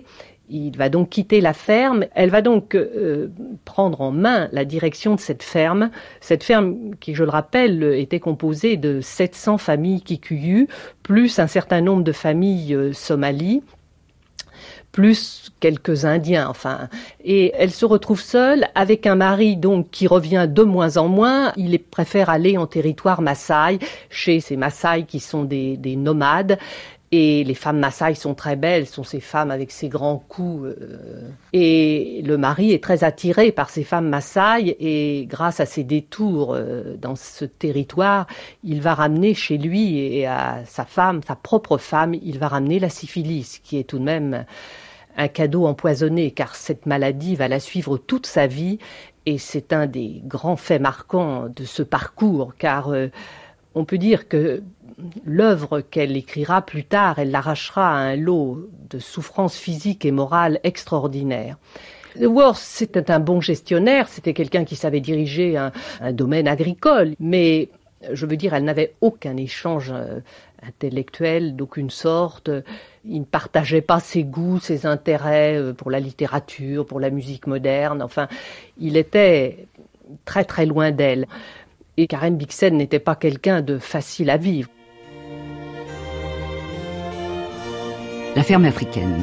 Il va donc quitter la ferme. Elle va donc prendre en main la direction de cette ferme qui, je le rappelle, était composée de 700 familles Kikuyu, plus un certain nombre de familles somalies, plus quelques Indiens, enfin. Et elle se retrouve seule avec un mari donc qui revient de moins en moins. Il préfère aller en territoire Maasai, chez ces Maasai qui sont des nomades. Et les femmes Maasai sont très belles, sont ces femmes avec ces grands coups. Et le mari est très attiré par ces femmes Maasai et grâce à ses détours dans ce territoire, il va ramener chez lui et à sa femme, sa propre femme, il va ramener la syphilis, qui est tout de même un cadeau empoisonné, car cette maladie va la suivre toute sa vie. Et c'est un des grands faits marquants de ce parcours, car on peut dire que l'œuvre qu'elle écrira plus tard, elle l'arrachera à un lot de souffrances physiques et morales extraordinaires. Worth, c'était un bon gestionnaire, c'était quelqu'un qui savait diriger un domaine agricole, mais je veux dire, elle n'avait aucun échange intellectuel d'aucune sorte. Il ne partageait pas ses goûts, ses intérêts pour la littérature, pour la musique moderne. Enfin, il était très très loin d'elle. Et Karen Blixen n'était pas quelqu'un de facile à vivre. La ferme africaine.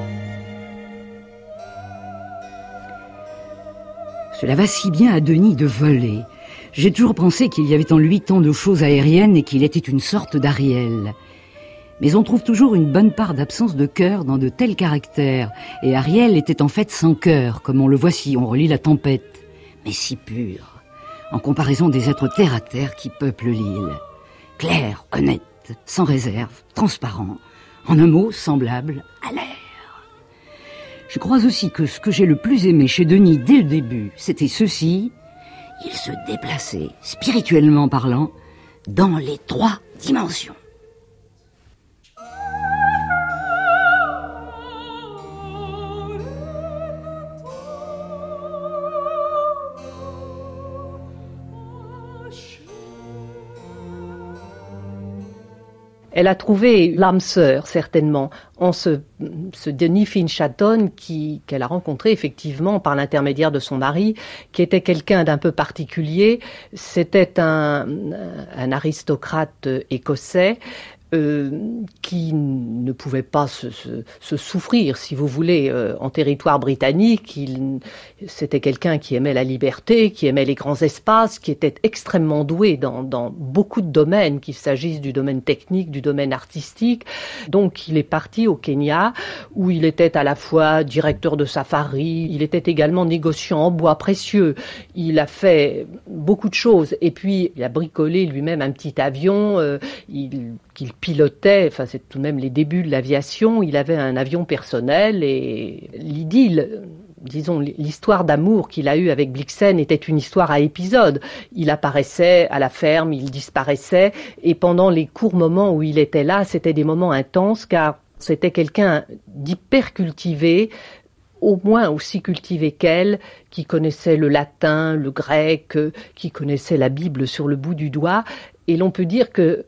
Cela va si bien à Denis de voler. J'ai toujours pensé qu'il y avait en lui tant de choses aériennes et qu'il était une sorte d'Ariel. Mais on trouve toujours une bonne part d'absence de cœur dans de tels caractères. Et Ariel était en fait sans cœur, comme on le voit si on relit La Tempête. Mais si pur, en comparaison des êtres terre à terre qui peuplent l'île. Clair, honnête, sans réserve, transparent. En un mot, semblable à l'air. Je crois aussi que ce que j'ai le plus aimé chez Denis dès le début, c'était ceci: il se déplaçait, spirituellement parlant, dans les 3 dimensions. Elle a trouvé l'âme sœur, certainement, en ce Denis Finch-Hatton qu'elle a rencontré effectivement par l'intermédiaire de son mari, qui était quelqu'un d'un peu particulier. C'était un aristocrate écossais qui ne pouvait pas se souffrir, si vous voulez, en territoire britannique. C'était quelqu'un qui aimait la liberté, qui aimait les grands espaces, qui était extrêmement doué dans beaucoup de domaines, qu'il s'agisse du domaine technique, du domaine artistique. Donc il est parti au Kenya, où il était à la fois directeur de safari, il était également négociant en bois précieux. Il a fait beaucoup de choses, et puis il a bricolé lui-même un petit avion qu'il pilotait. Enfin, c'est tout de même les débuts de l'aviation. Il avait un avion personnel, et l'idylle, disons, l'histoire d'amour qu'il a eue avec Blixen était une histoire à épisodes. Il apparaissait à la ferme, il disparaissait, et pendant les courts moments où il était là, c'était des moments intenses, car c'était quelqu'un d'hyper cultivé, au moins aussi cultivé qu'elle, qui connaissait le latin, le grec, qui connaissait la Bible sur le bout du doigt. Et l'on peut dire que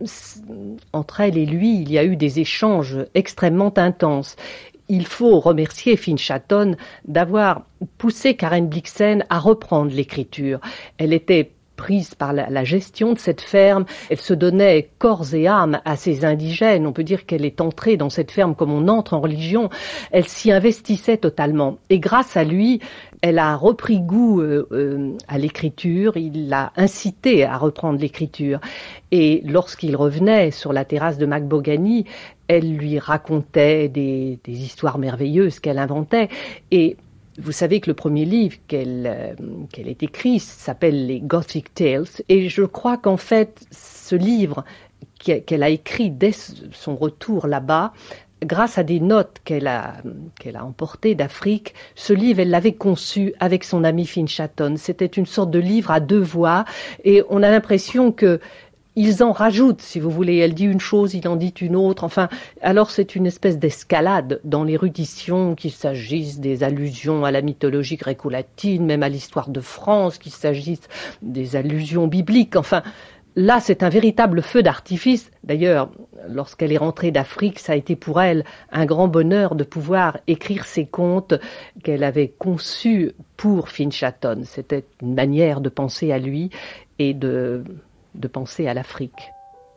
entre elle et lui, il y a eu des échanges extrêmement intenses. Il faut remercier Finch-Hatton d'avoir poussé Karen Blixen à reprendre l'écriture. Elle était prise par la gestion de cette ferme, elle se donnait corps et âme à ces indigènes. On peut dire qu'elle est entrée dans cette ferme comme on entre en religion. Elle s'y investissait totalement. Et grâce à lui, elle a repris goût à l'écriture, il l'a incité à reprendre l'écriture. Et lorsqu'il revenait sur la terrasse de Macbogany, elle lui racontait des histoires merveilleuses qu'elle inventait. Et vous savez que le premier livre qu'elle ait écrit s'appelle les Gothic Tales, et je crois qu'en fait, ce livre qu'elle a écrit dès son retour là-bas, grâce à des notes qu'elle a emportées d'Afrique, ce livre, elle l'avait conçu avec son ami Finch-Hatton. C'était une sorte de livre à 2 voix, et on a l'impression que ils en rajoutent, si vous voulez. Elle dit une chose, il en dit une autre. Enfin, alors c'est une espèce d'escalade dans l'érudition, qu'il s'agisse des allusions à la mythologie gréco-latine, même à l'histoire de France, qu'il s'agisse des allusions bibliques. Enfin, là, c'est un véritable feu d'artifice. D'ailleurs, lorsqu'elle est rentrée d'Afrique, ça a été pour elle un grand bonheur de pouvoir écrire ces contes qu'elle avait conçus pour Finchâteau. C'était une manière de penser à lui et de penser à l'Afrique.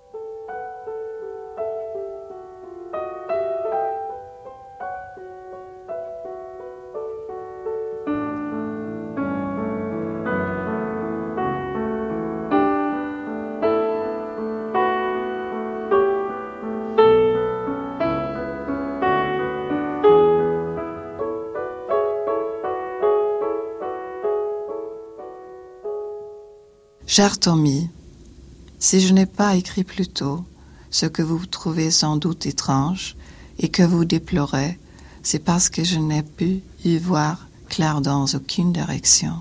Cher Tommy, si je n'ai pas écrit plus tôt ce que vous trouvez sans doute étrange et que vous déplorez, c'est parce que je n'ai pu y voir clair dans aucune direction.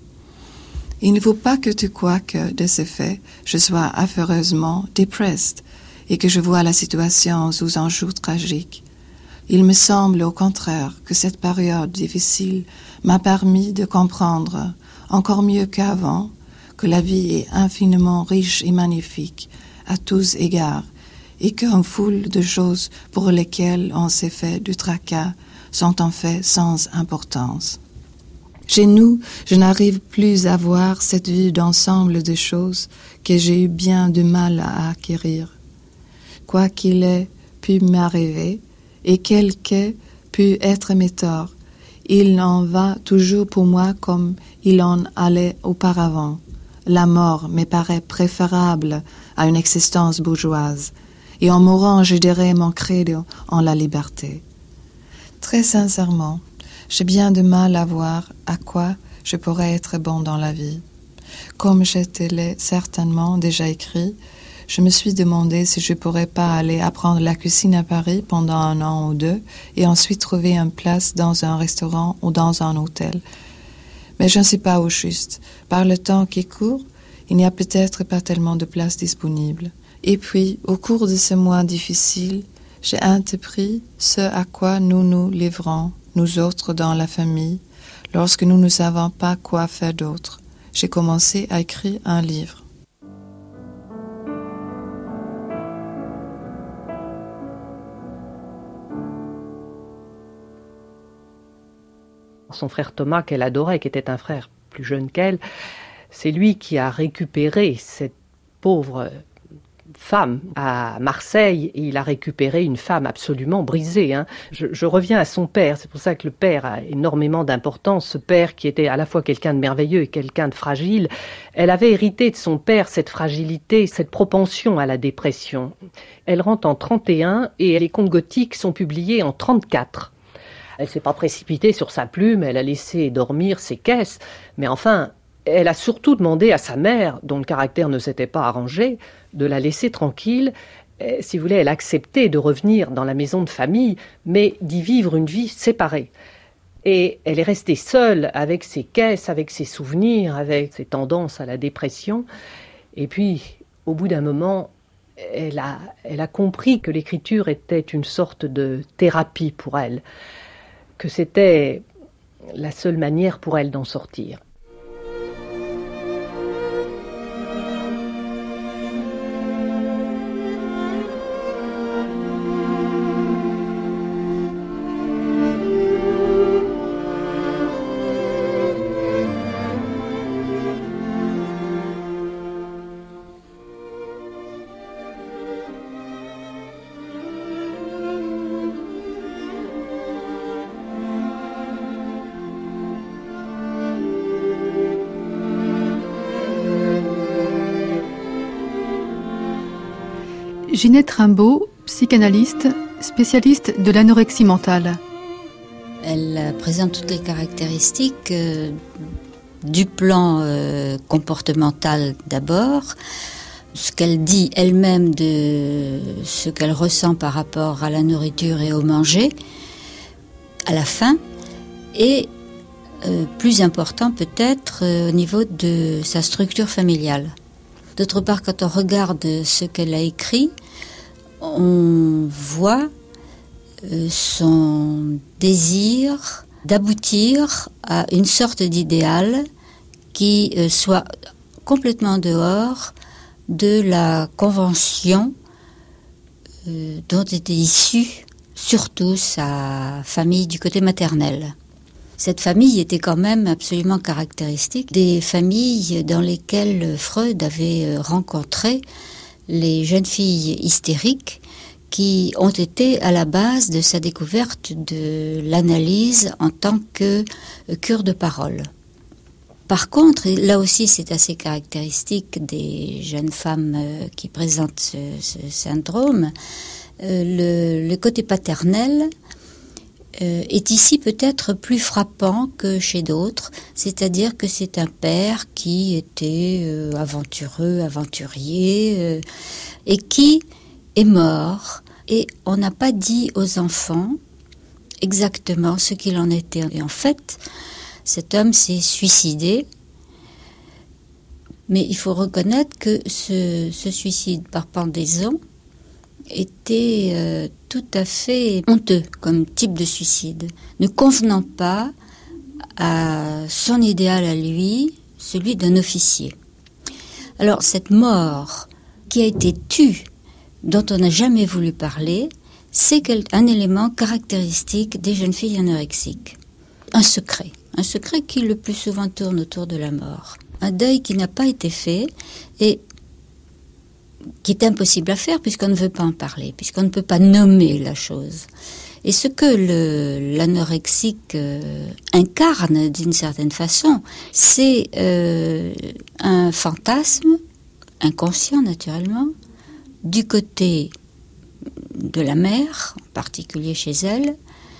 Il ne faut pas que tu crois que, de ce fait, je sois affreusement dépressée et que je vois la situation sous un jour tragique. Il me semble au contraire que cette période difficile m'a permis de comprendre, encore mieux qu'avant, que la vie est infiniment riche et magnifique à tous égards et qu'une foule de choses pour lesquelles on s'est fait du tracas sont en fait sans importance. Chez nous, je n'arrive plus à voir cette vue d'ensemble de choses que j'ai eu bien du mal à acquérir. Quoi qu'il ait pu m'arriver et quel qu'ait pu être mes torts, il en va toujours pour moi comme il en allait auparavant. La mort me paraît préférable à une existence bourgeoise, et en mourant, je dirais mon credo en la liberté. Très sincèrement, j'ai bien de mal à voir à quoi je pourrais être bon dans la vie. Comme je te l'ai certainement déjà écrit, je me suis demandé si je pourrais pas aller apprendre la cuisine à Paris pendant 1 an ou 2 et ensuite trouver une place dans un restaurant ou dans un hôtel. Mais je ne sais pas au juste. Par le temps qui court, il n'y a peut-être pas tellement de places disponibles. Et puis, au cours de ce mois difficile, j'ai entrepris ce à quoi nous nous livrons, nous autres dans la famille, lorsque nous ne savons pas quoi faire d'autre. J'ai commencé à écrire un livre. Son frère Thomas, qu'elle adorait, qui était un frère plus jeune qu'elle, c'est lui qui a récupéré cette pauvre femme à Marseille, et il a récupéré une femme absolument brisée. Je reviens à son père, c'est pour ça que le père a énormément d'importance, ce père qui était à la fois quelqu'un de merveilleux et quelqu'un de fragile. Elle avait hérité de son père cette fragilité, cette propension à la dépression. Elle rentre en 31 et les contes gothiques sont publiés en 34. Elle ne s'est pas précipitée sur sa plume, elle a laissé dormir ses caisses, mais enfin, elle a surtout demandé à sa mère, dont le caractère ne s'était pas arrangé, de la laisser tranquille. Si vous voulez, elle a accepté de revenir dans la maison de famille, mais d'y vivre une vie séparée. Et elle est restée seule avec ses caisses, avec ses souvenirs, avec ses tendances à la dépression. Et puis, au bout d'un moment, elle a compris que l'écriture était une sorte de thérapie pour elle, que c'était la seule manière pour elle d'en sortir. Ginette Rimbaud, psychanalyste, spécialiste de l'anorexie mentale. Elle présente toutes les caractéristiques du plan comportemental d'abord, ce qu'elle dit elle-même de ce qu'elle ressent par rapport à la nourriture et au manger, à la faim, et plus important peut-être au niveau de sa structure familiale. D'autre part, quand on regarde ce qu'elle a écrit, on voit son désir d'aboutir à une sorte d'idéal qui soit complètement dehors de la convention dont était issue surtout sa famille du côté maternel. Cette famille était quand même absolument caractéristique des familles dans lesquelles Freud avait rencontré les jeunes filles hystériques qui ont été à la base de sa découverte de l'analyse en tant que cure de parole. Par contre, et là aussi c'est assez caractéristique des jeunes femmes qui présentent ce syndrome, le côté paternel est ici peut-être plus frappant que chez d'autres, c'est-à-dire que c'est un père qui était aventureux, aventurier, et qui est mort. Et on n'a pas dit aux enfants exactement ce qu'il en était. Et en fait, cet homme s'est suicidé, mais il faut reconnaître que ce suicide par pendaison était tout à fait honteux comme type de suicide, ne convenant pas à son idéal à lui, celui d'un officier. Alors cette mort qui a été tue, dont on n'a jamais voulu parler, c'est un élément caractéristique des jeunes filles anorexiques. Un secret qui le plus souvent tourne autour de la mort. Un deuil qui n'a pas été fait et qui est impossible à faire puisqu'on ne veut pas en parler, puisqu'on ne peut pas nommer la chose. Et ce que l'anorexique incarne d'une certaine façon, c'est un fantasme inconscient naturellement, du côté de la mère, en particulier chez elle,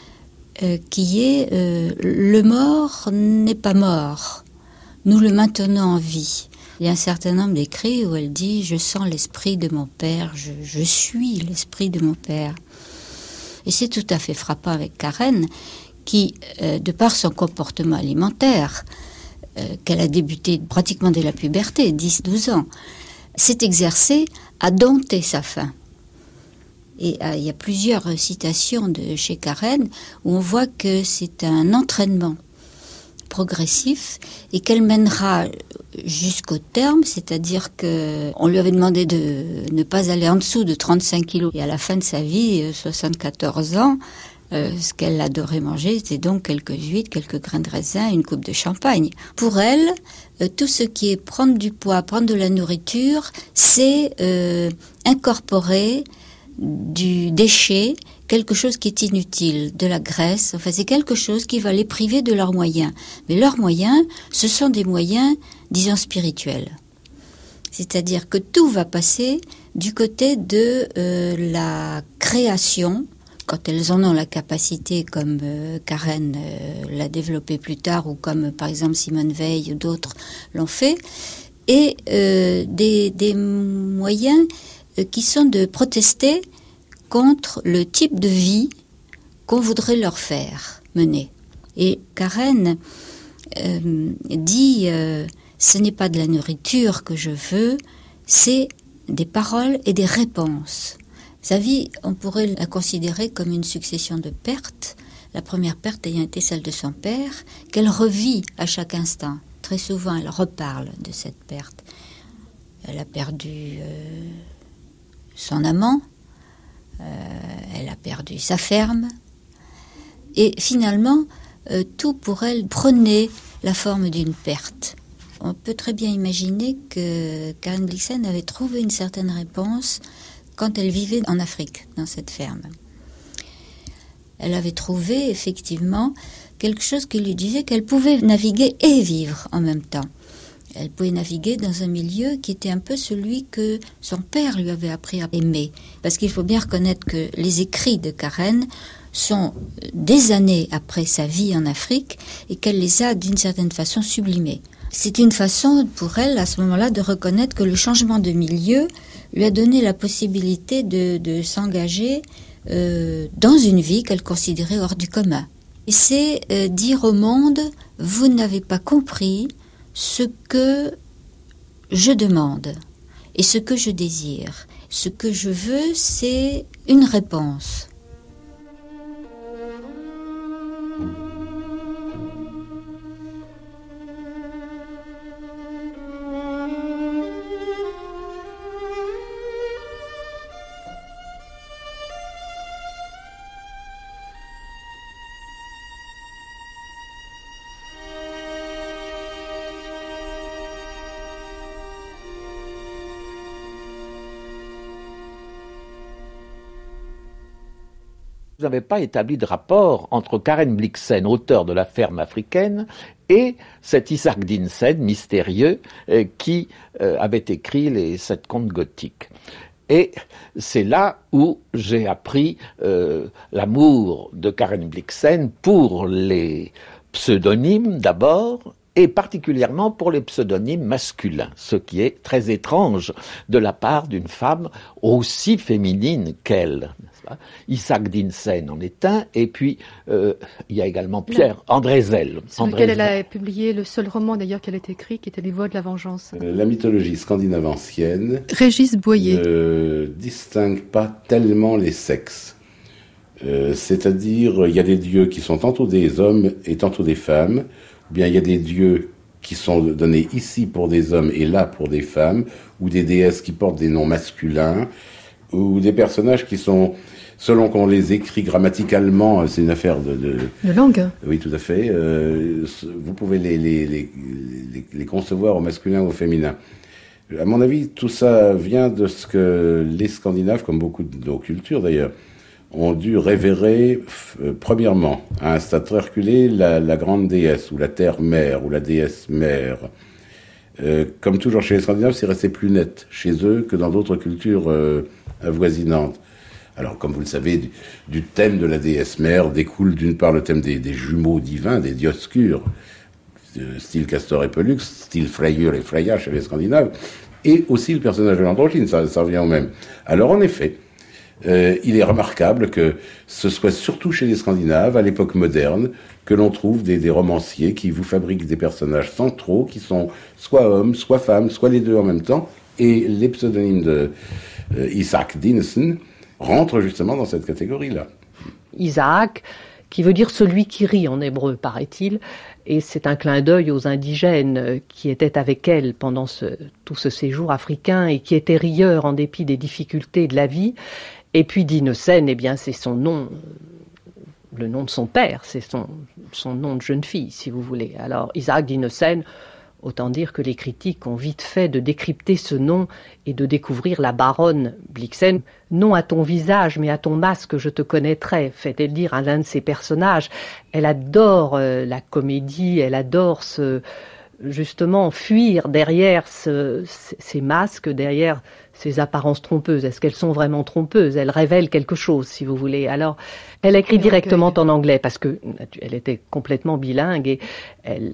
qui est le mort n'est pas mort, nous le maintenons en vie. Il y a un certain nombre d'écrits où elle dit « Je sens l'esprit de mon père, je suis l'esprit de mon père ». Et c'est tout à fait frappant avec Karen, qui, de par son comportement alimentaire, qu'elle a débuté pratiquement dès la puberté, 10-12 ans, s'est exercée à dompter sa faim. Et il y a plusieurs citations de chez Karen où on voit que c'est un entraînement progressif et qu'elle mènera jusqu'au terme, c'est-à-dire qu'on lui avait demandé de ne pas aller en dessous de 35 kilos. Et à la fin de sa vie, 74 ans, ce qu'elle adorait manger, c'était donc quelques huîtres, quelques grains de raisin, une coupe de champagne. Pour elle, tout ce qui est prendre du poids, prendre de la nourriture, c'est incorporer du déchet, quelque chose qui est inutile, de la graisse, enfin c'est quelque chose qui va les priver de leurs moyens. Mais leurs moyens, ce sont des moyens, disons, spirituels. C'est-à-dire que tout va passer du côté de la création, quand elles en ont la capacité, comme Karen l'a développé plus tard, ou comme par exemple Simone Veil ou d'autres l'ont fait, et des moyens qui sont de protester contre le type de vie qu'on voudrait leur faire mener. Et Karen dit ce n'est pas de la nourriture que je veux, c'est des paroles et des réponses. Sa vie, on pourrait la considérer comme une succession de pertes, la première perte ayant été celle de son père, qu'elle revit à chaque instant. Très souvent, elle reparle de cette perte. Elle a perdu son amant, elle a perdu sa ferme, et finalement, tout pour elle prenait la forme d'une perte. On peut très bien imaginer que Karen Blixen avait trouvé une certaine réponse quand elle vivait en Afrique, dans cette ferme. Elle avait trouvé effectivement quelque chose qui lui disait qu'elle pouvait naviguer et vivre en même temps. Elle pouvait naviguer dans un milieu qui était un peu celui que son père lui avait appris à aimer. Parce qu'il faut bien reconnaître que les écrits de Karen sont des années après sa vie en Afrique et qu'elle les a d'une certaine façon sublimés. C'est une façon pour elle, à ce moment-là, de reconnaître que le changement de milieu lui a donné la possibilité de s'engager dans une vie qu'elle considérait hors du commun. Et c'est dire au monde, vous n'avez pas compris ce que je demande et ce que je désire. Ce que je veux, c'est une réponse. Vous n'avez pas établi de rapport entre Karen Blixen, auteur de La ferme africaine, et cet Isaac Dinesen mystérieux qui avait écrit les 7 contes gothiques. Et c'est là où j'ai appris l'amour de Karen Blixen pour les pseudonymes d'abord, et particulièrement pour les pseudonymes masculins, ce qui est très étrange de la part d'une femme aussi féminine qu'elle. Isaac Dinesen en est un, et puis il y a également Pierre Andrézel. Sur lequel elle a publié le seul roman d'ailleurs qu'elle a écrit, qui était Les Voix de la Vengeance. La mythologie scandinave ancienne Régis Boyer ne distingue pas tellement les sexes. C'est-à-dire, il y a des dieux qui sont tantôt des hommes et tantôt des femmes, ou bien il y a des dieux qui sont donnés ici pour des hommes et là pour des femmes, ou des déesses qui portent des noms masculins, ou des personnages qui sont, selon qu'on les écrit grammaticalement, c'est une affaire de langue. Oui, tout à fait. Vous pouvez les concevoir au masculin ou au féminin. À mon avis, tout ça vient de ce que les Scandinaves, comme beaucoup de nos cultures d'ailleurs, ont dû révérer, premièrement, à un stade très reculé, la grande déesse, ou la terre-mère, ou la déesse-mère. Comme toujours chez les Scandinaves, c'est resté plus net chez eux que dans d'autres cultures avoisinantes. Alors, comme vous le savez, du thème de la déesse-mère découle d'une part le thème des jumeaux divins, des dioscures, style Castor et Pollux, style Freyr et Freya chez les Scandinaves, et aussi le personnage de l'androgyne, ça revient au même. Alors, en effet, il est remarquable que ce soit surtout chez les Scandinaves, à l'époque moderne, que l'on trouve des romanciers qui vous fabriquent des personnages centraux, qui sont soit hommes, soit femmes, soit les deux en même temps, et les pseudonymes de Isaac Dinesen rentrent justement dans cette catégorie-là. Isaac, qui veut dire celui qui rit en hébreu, paraît-il, et c'est un clin d'œil aux indigènes qui étaient avec elle pendant tout ce séjour africain et qui étaient rieurs en dépit des difficultés de la vie. Et puis Dinesen, eh bien c'est son nom, le nom de son père, c'est son nom de jeune fille, si vous voulez. Alors Isaac Dinesen, autant dire que les critiques ont vite fait de décrypter ce nom et de découvrir la baronne Blixen. Non à ton visage, mais à ton masque, je te connaîtrai, fait-elle dire à l'un de ses personnages. Elle adore la comédie, elle adore justement fuir derrière ces masques, derrière ces apparences trompeuses. Est-ce qu'elles sont vraiment trompeuses? Elles révèlent quelque chose, si vous voulez. Alors, elle écrit directement en anglais parce que elle était complètement bilingue et elle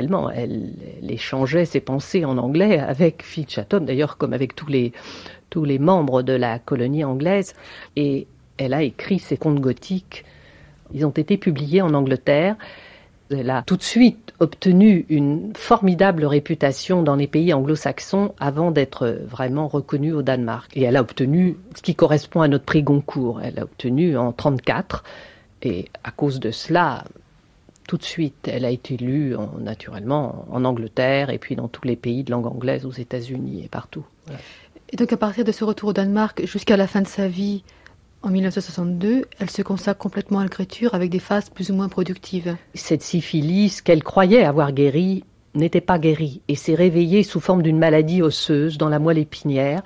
échangeait ses pensées en anglais avec Phil Chatton, d'ailleurs comme avec tous les membres de la colonie anglaise. Et elle a écrit ses contes gothiques. Ils ont été publiés en Angleterre. Elle a tout de suite obtenu une formidable réputation dans les pays anglo-saxons avant d'être vraiment reconnue au Danemark. Et elle a obtenu ce qui correspond à notre prix Goncourt. Elle a obtenu en 1934. Et à cause de cela, tout de suite, elle a été lue naturellement en Angleterre et puis dans tous les pays de langue anglaise, aux États-Unis et partout. Voilà. Et donc à partir de ce retour au Danemark jusqu'à la fin de sa vie, en 1962, elle se consacre complètement à l'écriture avec des phases plus ou moins productives. Cette syphilis qu'elle croyait avoir guérie n'était pas guérie et s'est réveillée sous forme d'une maladie osseuse dans la moelle épinière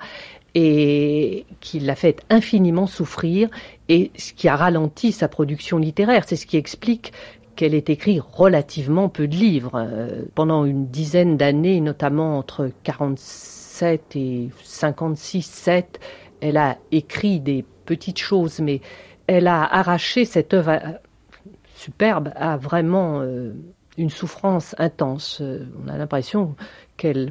et qui l'a fait infiniment souffrir et ce qui a ralenti sa production littéraire. C'est ce qui explique qu'elle ait écrit relativement peu de livres. Pendant une dizaine d'années, notamment entre 47 et 56-7, elle a écrit des petites choses, mais elle a arraché cette œuvre superbe à vraiment une souffrance intense. On a l'impression qu'elle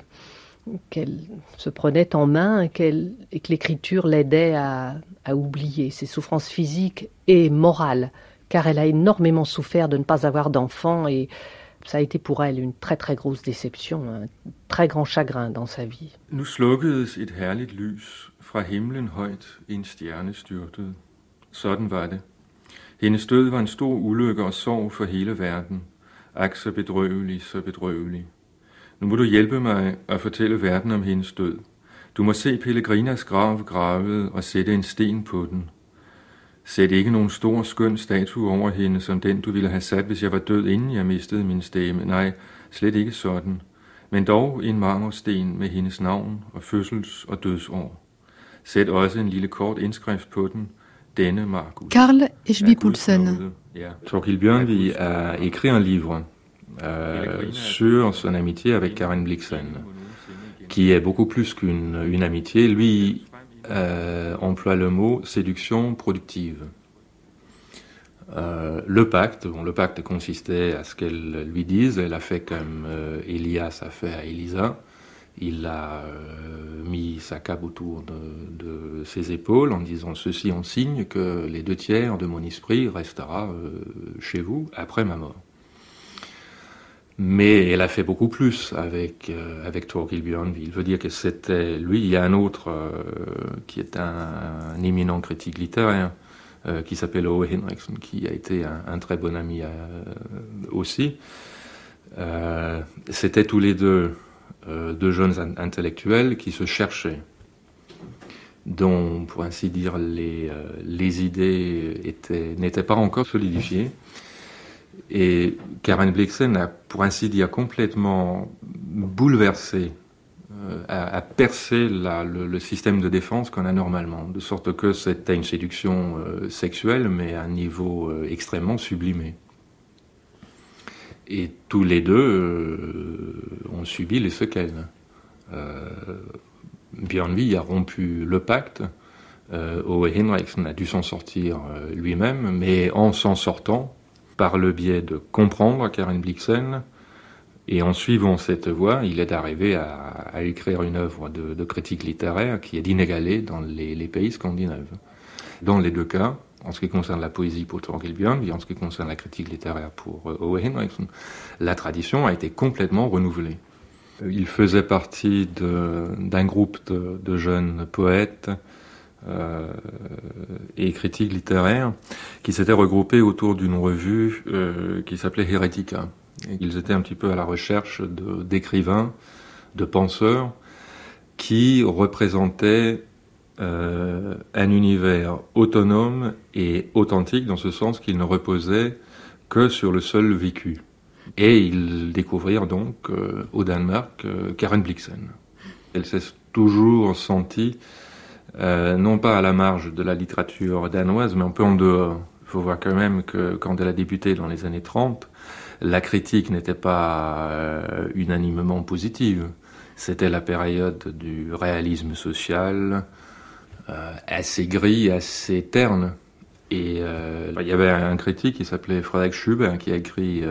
se prenait en main et que l'écriture l'aidait à oublier ses souffrances physiques et morales, car elle a énormément souffert de ne pas avoir d'enfant et ça a été pour elle une très très grosse déception, un très grand chagrin dans sa vie. Nu slukkedes et herligt lys fra himlen højt, en stjerne styrtede. Sådan var det. Hendes død var en stor ulykke og sorg for hele verden. Ak, så bedrøvelig, så bedrøvelig. Nu må du hjælpe mig at fortælle verden om hendes død. Du må se Pellegrinas grav gravet og sætte en sten på den. Sæt ikke nogen stor, skøn statue over hende, som den du ville have sat, hvis jeg var død, inden jeg mistede min stemme. Nej, slet ikke sådan. Men dog en marmorsten med hendes navn og fødsels- og dødsår. Sæt også en lille kort indskrift på den. Karl Eschby-Poulsen. Thorkild Bjørnvig a écrit un livre sur son amitié avec Karen Blixen, qui est beaucoup plus qu'une amitié. Lui emploie le mot séduction productive. Le pacte consistait à ce qu'elle lui dise, elle a fait comme Elias a fait à Elisa. Il a mis sa cape autour de ses épaules en disant « Ceci en signe que les 2/3 de mon esprit restera chez vous après ma mort ». Mais elle a fait beaucoup plus avec Thorkild Bjørnvig. Il veut dire que c'était lui. Il y a un autre qui est un éminent critique littéraire qui s'appelle Ove Henriksen, qui a été un très bon ami aussi. C'était tous les deux jeunes intellectuels qui se cherchaient, dont, pour ainsi dire, les idées n'étaient pas encore solidifiées. Et Karen Blixen a, pour ainsi dire, complètement bouleversé, a percé le système de défense qu'on a normalement, de sorte que c'était une séduction sexuelle, mais à un niveau extrêmement sublimé. Et tous les deux ont subi les séquelles. Bjørnvig a rompu le pacte, Ove Henriksen a dû s'en sortir lui-même, mais en s'en sortant, par le biais de comprendre Karen Blixen, et en suivant cette voie, il est arrivé à écrire une œuvre de critique littéraire qui est d'inégalée dans les pays scandinaves. Dans les deux cas, en ce qui concerne la poésie pour Thorkild Bjørnvig, en ce qui concerne la critique littéraire pour Ove Henriksen, la tradition a été complètement renouvelée. Il faisait partie d'un groupe de jeunes poètes et critiques littéraires qui s'étaient regroupés autour d'une revue qui s'appelait Heretica. Et ils étaient un petit peu à la recherche d'écrivains, de penseurs qui représentaient un univers autonome et authentique dans ce sens qu'il ne reposait que sur le seul vécu. Et ils découvrirent donc au Danemark Karen Blixen. Elle s'est toujours sentie non pas à la marge de la littérature danoise, mais un peu en dehors. Il faut voir quand même que quand elle a débuté dans les années 30, la critique n'était pas unanimement positive. C'était la période du réalisme social, assez gris, assez terne. Et il y avait un critique qui s'appelait Frederik Schubert qui a écrit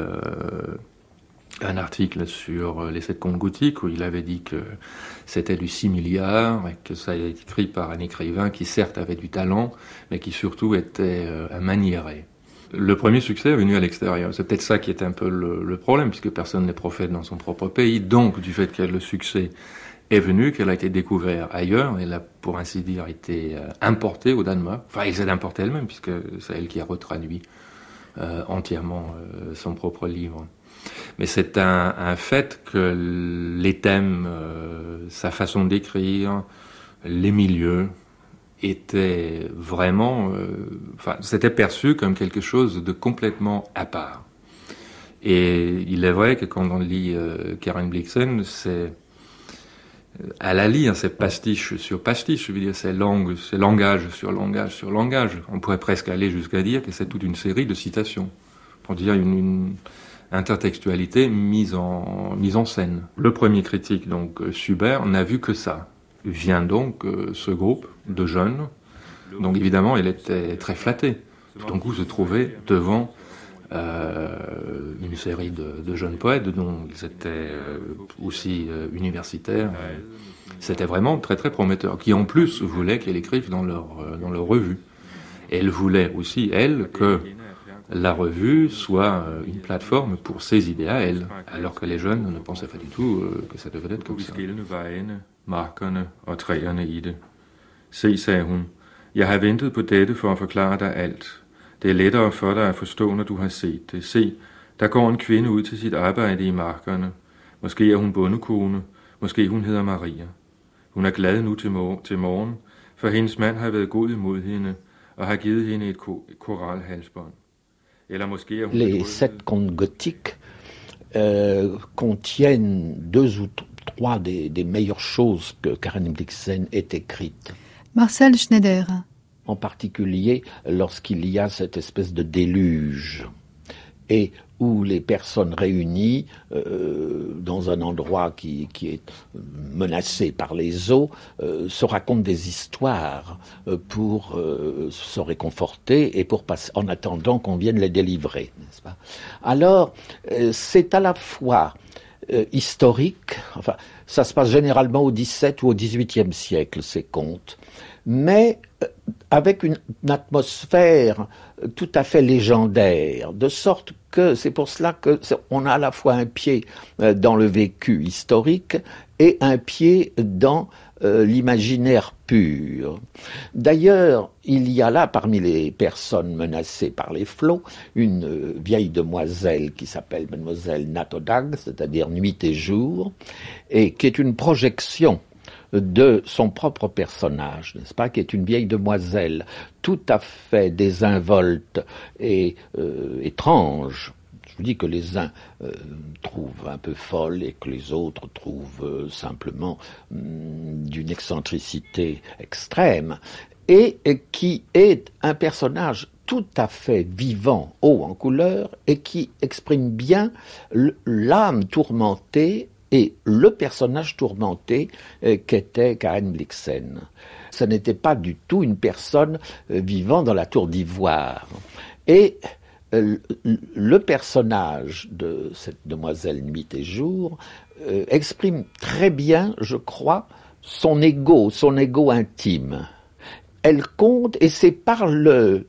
un article sur les 7 contes gothiques où il avait dit que c'était du 6 milliards et que ça a été écrit par un écrivain qui certes avait du talent mais qui surtout était un maniéré. Le premier succès est venu à l'extérieur. C'est peut-être ça qui était un peu le problème puisque personne n'est prophète dans son propre pays. Donc du fait que le succès est venu, qu'elle a été découverte ailleurs, elle a pour ainsi dire été importée au Danemark. Enfin elle s'est importée elle-même puisque c'est elle qui a retraduit entièrement son propre livre. Mais c'est un fait que les thèmes, sa façon d'écrire, les milieux, étaient vraiment... c'était perçu comme quelque chose de complètement à part. Et il est vrai que quand on lit Karen Blixen, c'est... à la lire, c'est pastiche sur pastiche, je veux dire, c'est langage sur langage sur langage. On pourrait presque aller jusqu'à dire que c'est toute une série de citations, pour dire une intertextualité mise en scène. Le premier critique, donc Schubert, n'a vu que ça. Vient donc ce groupe de jeunes, donc évidemment il était très flatté. Tout d'un coup se trouvait devant une série de jeunes poètes dont ils étaient aussi universitaires. C'était vraiment très très prometteur, qui en plus voulaient qu'elle écrive dans leur revue. Et elle voulait aussi, elle, que la revue soit une plateforme pour ses idées à elle, alors que les jeunes ne pensaient pas du tout que ça devait être comme ça. Markerne og træerne i det. Se, sagde hun, jeg har ventet på dette for at forklare dig alt. Det er lettere for dig at forstå, når du har set det. Se, der går en kvinde ud til sit arbejde i markerne. Måske er hun bondekone, måske hun hedder Maria. Hun er glad nu til morgen, for hendes mand har været god imod hende og har givet hende et koralhalsbånd. Les 7 contes gothiques contiennent 2 ou 3 des meilleures choses que Karen Blixen ait écrites. Marcel Schneider. en particulier lorsqu'il y a cette espèce de déluge, et où les personnes réunies dans un endroit qui est menacé par les eaux se racontent des histoires pour se réconforter et pour passer, en attendant qu'on vienne les délivrer, n'est-ce pas? Alors, c'est à la fois historique, enfin, ça se passe généralement au XVIIe ou au XVIIIe siècle, ces contes, mais avec une atmosphère tout à fait légendaire, de sorte que c'est pour cela qu'on a à la fois un pied dans le vécu historique et un pied dans l'imaginaire pur. D'ailleurs, il y a là, parmi les personnes menacées par les flots, une vieille demoiselle qui s'appelle Mademoiselle Natodag, c'est-à-dire Nuit et Jour, et qui est une projection de son propre personnage, n'est-ce pas, qui est une vieille demoiselle tout à fait désinvolte et étrange. Je vous dis que les uns trouvent un peu folle et que les autres trouvent simplement d'une excentricité extrême, et qui est un personnage tout à fait vivant, haut en couleur, et qui exprime bien l'âme tourmentée et le personnage tourmenté qu'était Karen Blixen. Ce n'était pas du tout une personne vivant dans la tour d'ivoire. Et le personnage de cette demoiselle Nuit et Jour exprime très bien, je crois, son ego intime. Elle compte, et c'est par le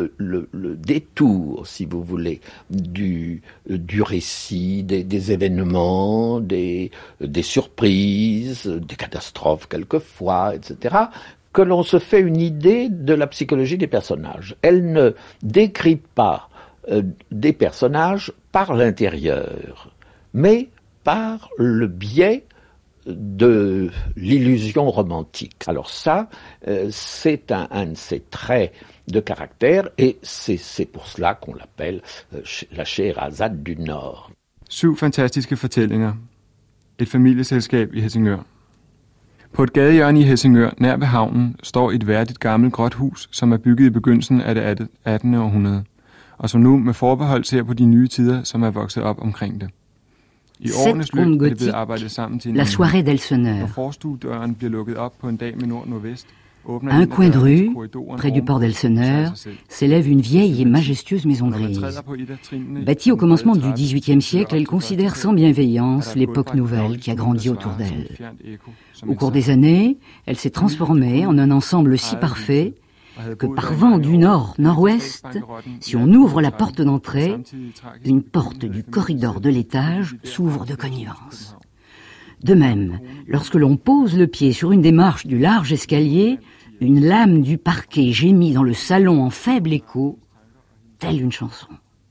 détour, si vous voulez, du récit, des événements, des surprises, des catastrophes quelquefois, etc., que l'on se fait une idée de la psychologie des personnages. Elle ne décrit pas des personnages par l'intérieur, mais par le biais de l'illusion romantique. Alors ça, c'est un de ses traits de caractère, et c'est pour cela qu'on l'appelle la Scheherazade du Nord. 7 fantastiske fortællinger. Et familieselskab i Helsingør. På et gadehjørne i Helsingør, nær ved havnen, står et værdigt gammelt gråt hus, som er bygget i begyndelsen af det 18. århundrede, og som nu med forbehold ser på de nye tider, som er vokset op omkring det. I årenes løb er det blevet arbejdet sammen til en la soirée d'Elseneur. Når forstuedøren bliver lukket op på en dag med nord-nordvest, à un coin de rue, près du port d'Elseneur, s'élève une vieille et majestueuse maison grise. Bâtie au commencement du XVIIIe siècle, elle considère sans bienveillance l'époque nouvelle qui a grandi autour d'elle. Au cours des années, elle s'est transformée en un ensemble si parfait que par vent du nord-nord-ouest, si on ouvre la porte d'entrée, une porte du corridor de l'étage s'ouvre de connivence. De même, lorsque l'on pose le pied sur une des marches du large escalier, une lame du parquet gémit dans le salon en faible écho, telle une chanson.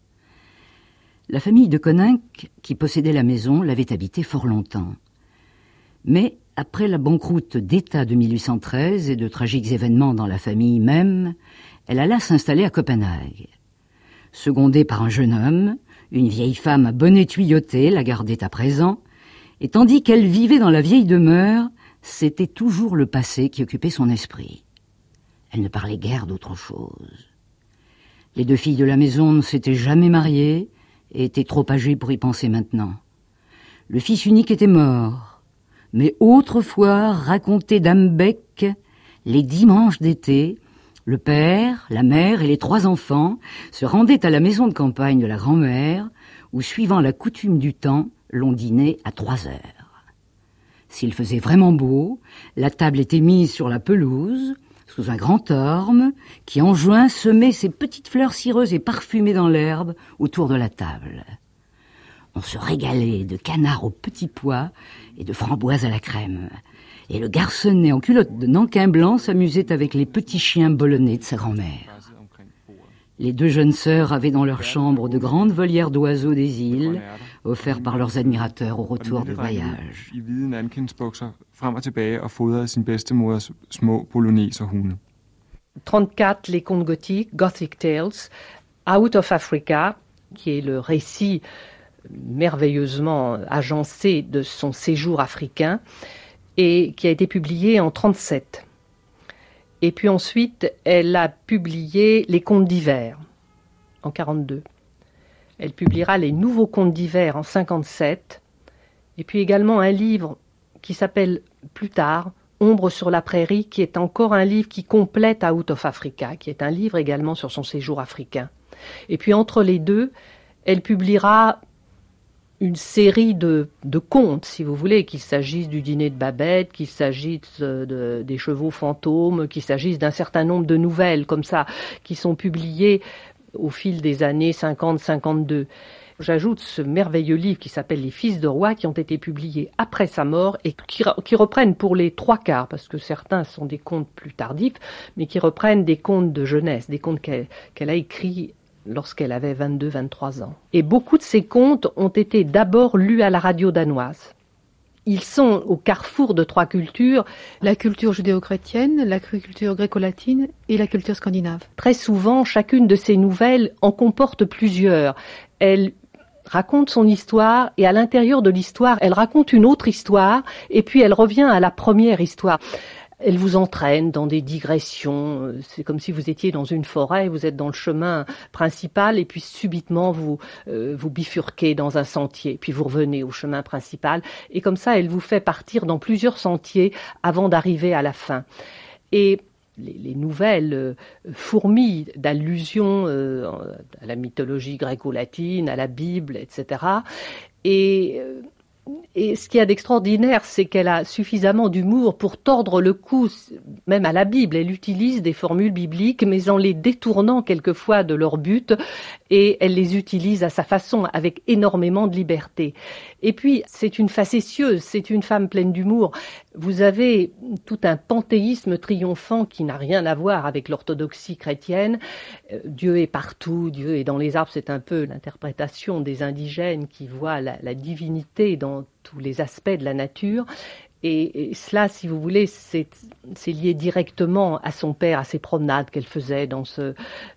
La famille de Koninck, qui possédait la maison, l'avait habitée fort longtemps. Mais, après la banqueroute d'État de 1813 et de tragiques événements dans la famille même, elle alla s'installer à Copenhague. Secondée par un jeune homme, une vieille femme à bonnet tuyauté la gardait à présent, et tandis qu'elle vivait dans la vieille demeure, c'était toujours le passé qui occupait son esprit. Elle ne parlait guère d'autre chose. Les 2 filles de la maison ne s'étaient jamais mariées et étaient trop âgées pour y penser maintenant. Le fils unique était mort, mais autrefois, racontait Dame Beck, les dimanches d'été, le père, la mère et les 3 enfants se rendaient à la maison de campagne de la grand-mère, où, suivant la coutume du temps, l'on dînait à 3 heures. S'il faisait vraiment beau, la table était mise sur la pelouse, sous un grand orme, qui en juin semait ses petites fleurs cireuses et parfumées dans l'herbe autour de la table. On se régalait de canards aux petits pois et de framboises à la crème. Et le garçonnet en culotte de nankin blanc s'amusait avec les petits chiens bolonnés de sa grand-mère. Les 2 jeunes sœurs avaient dans leur chambre de grandes volières d'oiseaux des îles, offertes par leurs admirateurs au retour du voyage. 34, les contes gothiques, Gothic Tales, Out of Africa, qui est le récit merveilleusement agencé de son séjour africain et qui a été publié en 1937. Et puis ensuite, elle a publié les contes d'hiver en 1942. Elle publiera les nouveaux contes d'hiver en 1957. Et puis également un livre qui s'appelle plus tard Ombre sur la prairie, qui est encore un livre qui complète Out of Africa, qui est un livre également sur son séjour africain. Et puis entre les deux, elle publiera une série de contes, si vous voulez, qu'il s'agisse du dîner de Babette, qu'il s'agisse des chevaux fantômes, qu'il s'agisse d'un certain nombre de nouvelles comme ça, qui sont publiées au fil des années 50-52. J'ajoute ce merveilleux livre qui s'appelle Les Fils de Roi, qui ont été publiés après sa mort et qui reprennent pour les 3/4, parce que certains sont des contes plus tardifs, mais qui reprennent des contes de jeunesse, des contes qu'elle a écrits lorsqu'elle avait 22-23 ans. Et beaucoup de ces contes ont été d'abord lus à la radio danoise. Ils sont au carrefour de 3 cultures. La culture judéo-chrétienne, la culture gréco-latine et la culture scandinave. Très souvent, chacune de ces nouvelles en comporte plusieurs. Elle raconte son histoire et à l'intérieur de l'histoire, elle raconte une autre histoire et puis elle revient à la première histoire. Elle vous entraîne dans des digressions, c'est comme si vous étiez dans une forêt, vous êtes dans le chemin principal et puis subitement vous bifurquez dans un sentier, puis vous revenez au chemin principal et comme ça elle vous fait partir dans plusieurs sentiers avant d'arriver à la fin. Et les nouvelles fourmillent d'allusions à la mythologie gréco-latine, à la Bible, etc. Et ce qu'il y a d'extraordinaire, c'est qu'elle a suffisamment d'humour pour tordre le cou, même à la Bible. Elle utilise des formules bibliques, mais en les détournant quelquefois de leur but, et elle les utilise à sa façon, avec énormément de liberté. Et puis, c'est une facétieuse, c'est une femme pleine d'humour. Vous avez tout un panthéisme triomphant qui n'a rien à voir avec l'orthodoxie chrétienne. Dieu est partout, Dieu est dans les arbres, c'est un peu l'interprétation des indigènes qui voient la divinité dans tous les aspects de la nature. Et cela, si vous voulez, c'est lié directement à son père, à ses promenades qu'elle faisait dans ce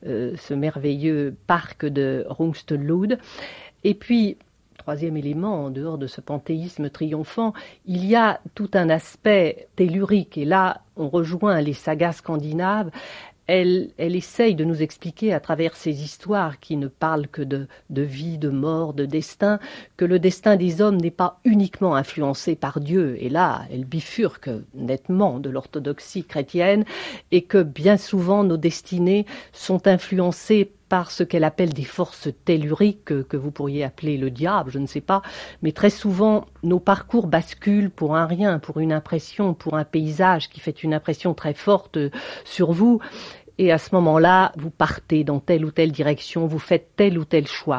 merveilleux parc de Rungstedlund. Et puis, troisième élément, en dehors de ce panthéisme triomphant, il y a tout un aspect tellurique. Et là, on rejoint les sagas scandinaves. Elle essaye de nous expliquer à travers ces histoires qui ne parlent que de vie, de mort, de destin, que le destin des hommes n'est pas uniquement influencé par Dieu. Et là, elle bifurque nettement de l'orthodoxie chrétienne et que bien souvent nos destinées sont influencées par ce qu'elle appelle des forces telluriques, que vous pourriez appeler le diable, je ne sais pas, mais très souvent nos parcours basculent pour un rien, pour une impression, pour un paysage qui fait une impression très forte sur vous, et à ce moment-là, vous partez dans telle ou telle direction, vous faites tel ou tel choix.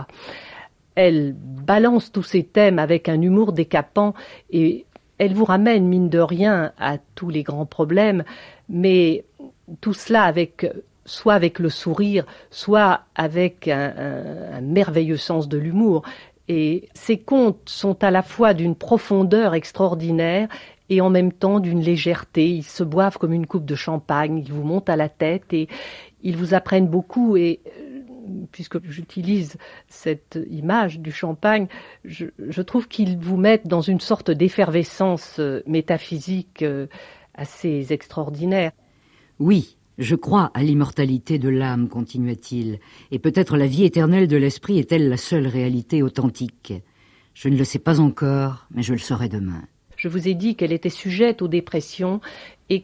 Elle balance tous ces thèmes avec un humour décapant, et elle vous ramène, mine de rien, à tous les grands problèmes, mais tout cela soit avec le sourire, soit avec un merveilleux sens de l'humour. Et ces contes sont à la fois d'une profondeur extraordinaire et en même temps d'une légèreté. Ils se boivent comme une coupe de champagne, ils vous montent à la tête et ils vous apprennent beaucoup. Et puisque j'utilise cette image du champagne, je trouve qu'ils vous mettent dans une sorte d'effervescence métaphysique assez extraordinaire. Oui. Je crois à l'immortalité de l'âme, continua-t-il, et peut-être la vie éternelle de l'esprit est-elle la seule réalité authentique. Je ne le sais pas encore, mais je le saurai demain. Je vous ai dit qu'elle était sujette aux dépressions et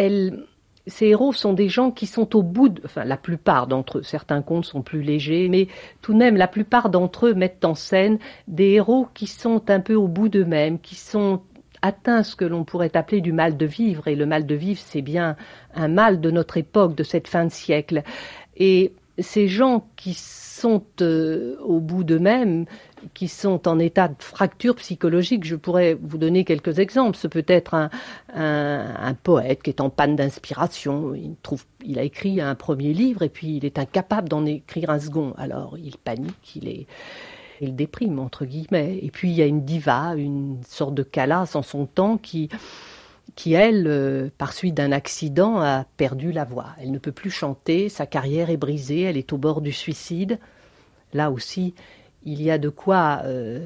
ces héros sont des gens qui sont au bout enfin la plupart d'entre eux, certains contes sont plus légers, mais tout de même la plupart d'entre eux mettent en scène des héros qui sont un peu au bout d'eux-mêmes, qui sont atteint ce que l'on pourrait appeler du mal de vivre, et le mal de vivre, c'est bien un mal de notre époque, de cette fin de siècle. Et ces gens qui sont au bout d'eux-mêmes, qui sont en état de fracture psychologique, je pourrais vous donner quelques exemples. Ce peut être un poète qui est en panne d'inspiration, il a écrit un premier livre et puis il est incapable d'en écrire un second. Alors il panique, il déprime, entre guillemets. Et puis, il y a une diva, une sorte de Calas en son temps qui elle, par suite d'un accident, a perdu la voix. Elle ne peut plus chanter, sa carrière est brisée, elle est au bord du suicide. Là aussi, il y a de quoi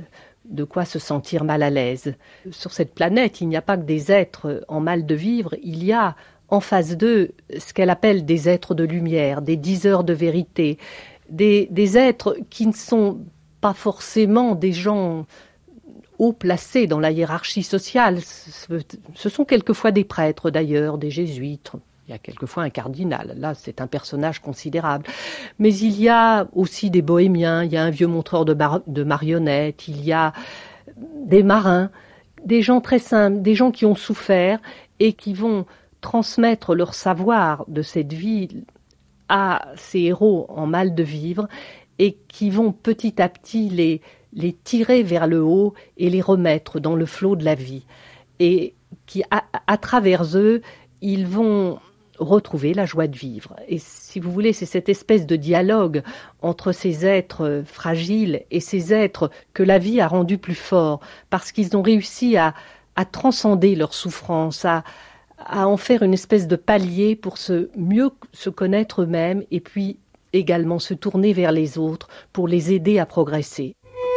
se sentir mal à l'aise. Sur cette planète, il n'y a pas que des êtres en mal de vivre, il y a en face d'eux ce qu'elle appelle des êtres de lumière, des diseurs de vérité, des êtres qui ne sont pas forcément des gens haut placés dans la hiérarchie sociale. Ce sont quelquefois des prêtres d'ailleurs, des jésuites. Il y a quelquefois un cardinal, là c'est un personnage considérable. Mais il y a aussi des bohémiens, il y a un vieux montreur de marionnettes, il y a des marins, des gens très simples, des gens qui ont souffert et qui vont transmettre leur savoir de cette vie à ces héros en mal de vivre et qui vont petit à petit les tirer vers le haut et les remettre dans le flot de la vie. Et qui, à travers eux, ils vont retrouver la joie de vivre. Et si vous voulez, c'est cette espèce de dialogue entre ces êtres fragiles et ces êtres que la vie a rendus plus forts, parce qu'ils ont réussi à transcender leur souffrance, à en faire une espèce de palier pour mieux se connaître eux-mêmes et puis également se tourner vers les autres pour les aider à progresser.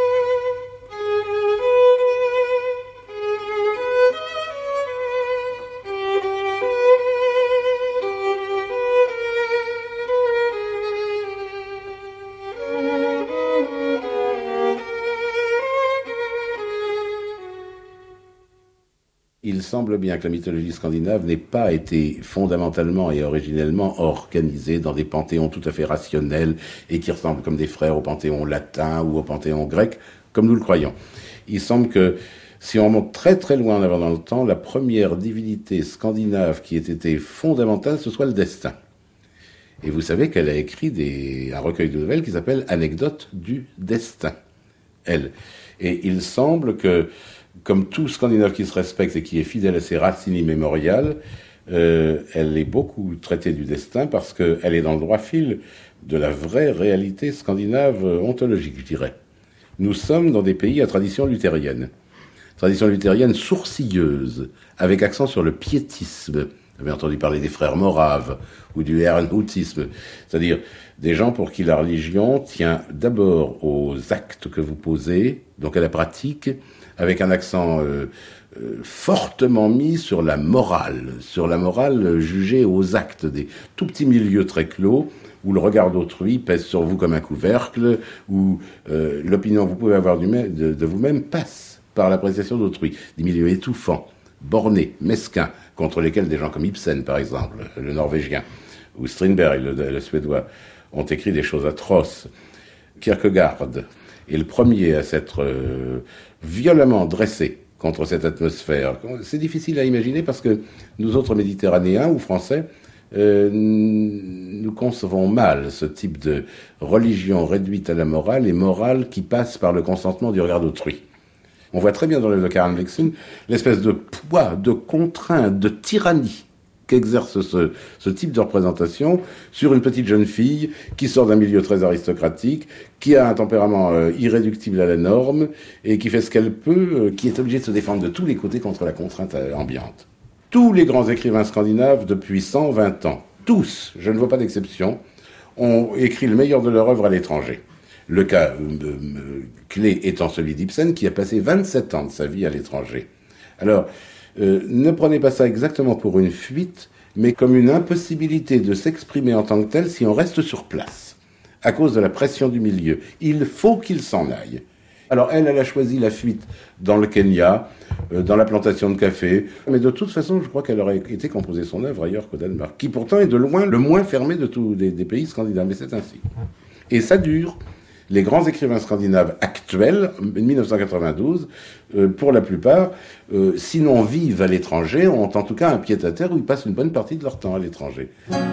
Il semble bien que la mythologie scandinave n'ait pas été fondamentalement et originellement organisée dans des panthéons tout à fait rationnels et qui ressemblent comme des frères au panthéon latin ou au panthéon grec, comme nous le croyons. Il semble que, si on remonte très très loin en avant dans le temps, la première divinité scandinave qui ait été fondamentale, ce soit le destin. Et vous savez qu'elle a écrit un recueil de nouvelles qui s'appelle « Anecdotes du destin », elle. Et il semble que, comme tout Scandinave qui se respecte et qui est fidèle à ses racines immémoriales, elle est beaucoup traitée du destin parce qu'elle est dans le droit fil de la vraie réalité scandinave ontologique, je dirais. Nous sommes dans des pays à tradition luthérienne sourcilleuse, avec accent sur le piétisme. Vous avez entendu parler des frères moraves ou du herrnhutisme, c'est-à-dire des gens pour qui la religion tient d'abord aux actes que vous posez, donc à la pratique, avec un accent fortement mis sur la morale jugée aux actes, des tout petits milieux très clos, où le regard d'autrui pèse sur vous comme un couvercle, où l'opinion que vous pouvez avoir de vous-même passe par l'appréciation d'autrui. Des milieux étouffants, bornés, mesquins, contre lesquels des gens comme Ibsen, par exemple, le norvégien, ou Strindberg, le suédois, ont écrit des choses atroces. Kierkegaard est le premier à s'être violemment dressé contre cette atmosphère. C'est difficile à imaginer parce que nous autres Méditerranéens ou Français, nous concevons mal ce type de religion réduite à la morale et morale qui passe par le consentement du regard d'autrui. On voit très bien dans l'œuvre de Karen Blixen l'espèce de poids, de contrainte, de tyrannie qu'exerce ce type de représentation sur une petite jeune fille qui sort d'un milieu très aristocratique, qui a un tempérament irréductible à la norme et qui fait ce qu'elle peut, qui est obligée de se défendre de tous les côtés contre la contrainte ambiante. Tous les grands écrivains scandinaves depuis 120 ans, tous, je ne vois pas d'exception, ont écrit le meilleur de leur œuvre à l'étranger. Le cas clé étant celui d'Ibsen, qui a passé 27 ans de sa vie à l'étranger. Alors, ne prenez pas ça exactement pour une fuite, mais comme une impossibilité de s'exprimer en tant que tel si on reste sur place, à cause de la pression du milieu. Il faut qu'il s'en aille. Alors elle a choisi la fuite dans le Kenya, dans la plantation de café, mais de toute façon, je crois qu'elle aurait été composer son œuvre ailleurs qu'au Danemark, qui pourtant est de loin le moins fermé de tous des pays scandinaves, mais c'est ainsi. Et ça dure. Les grands écrivains scandinaves actuels, 1992, pour la plupart, sinon vivent à l'étranger, ont en tout cas un pied-à-terre où ils passent une bonne partie de leur temps à l'étranger.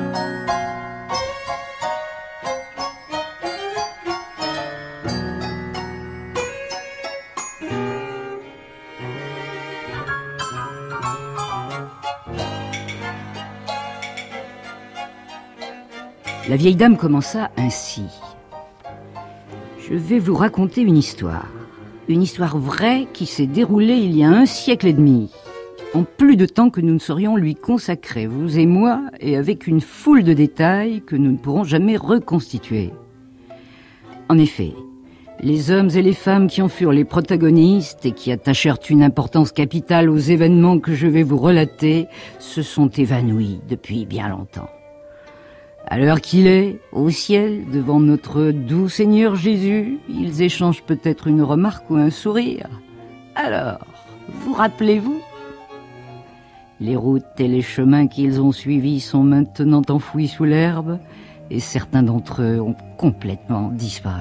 La vieille dame commença ainsi. Je vais vous raconter une histoire vraie qui s'est déroulée il y a 1 siècle et demi, en plus de temps que nous ne saurions lui consacrer, vous et moi, et avec une foule de détails que nous ne pourrons jamais reconstituer. En effet, Les hommes et les femmes qui en furent les protagonistes et qui attachèrent une importance capitale aux événements que je vais vous relater se sont évanouis depuis bien longtemps. À l'heure qu'il est, au ciel, devant notre doux Seigneur Jésus, ils échangent peut-être une remarque ou un sourire. Alors, vous rappelez-vous ? Les routes et les chemins qu'ils ont suivis sont maintenant enfouis sous l'herbe et certains d'entre eux ont complètement disparu.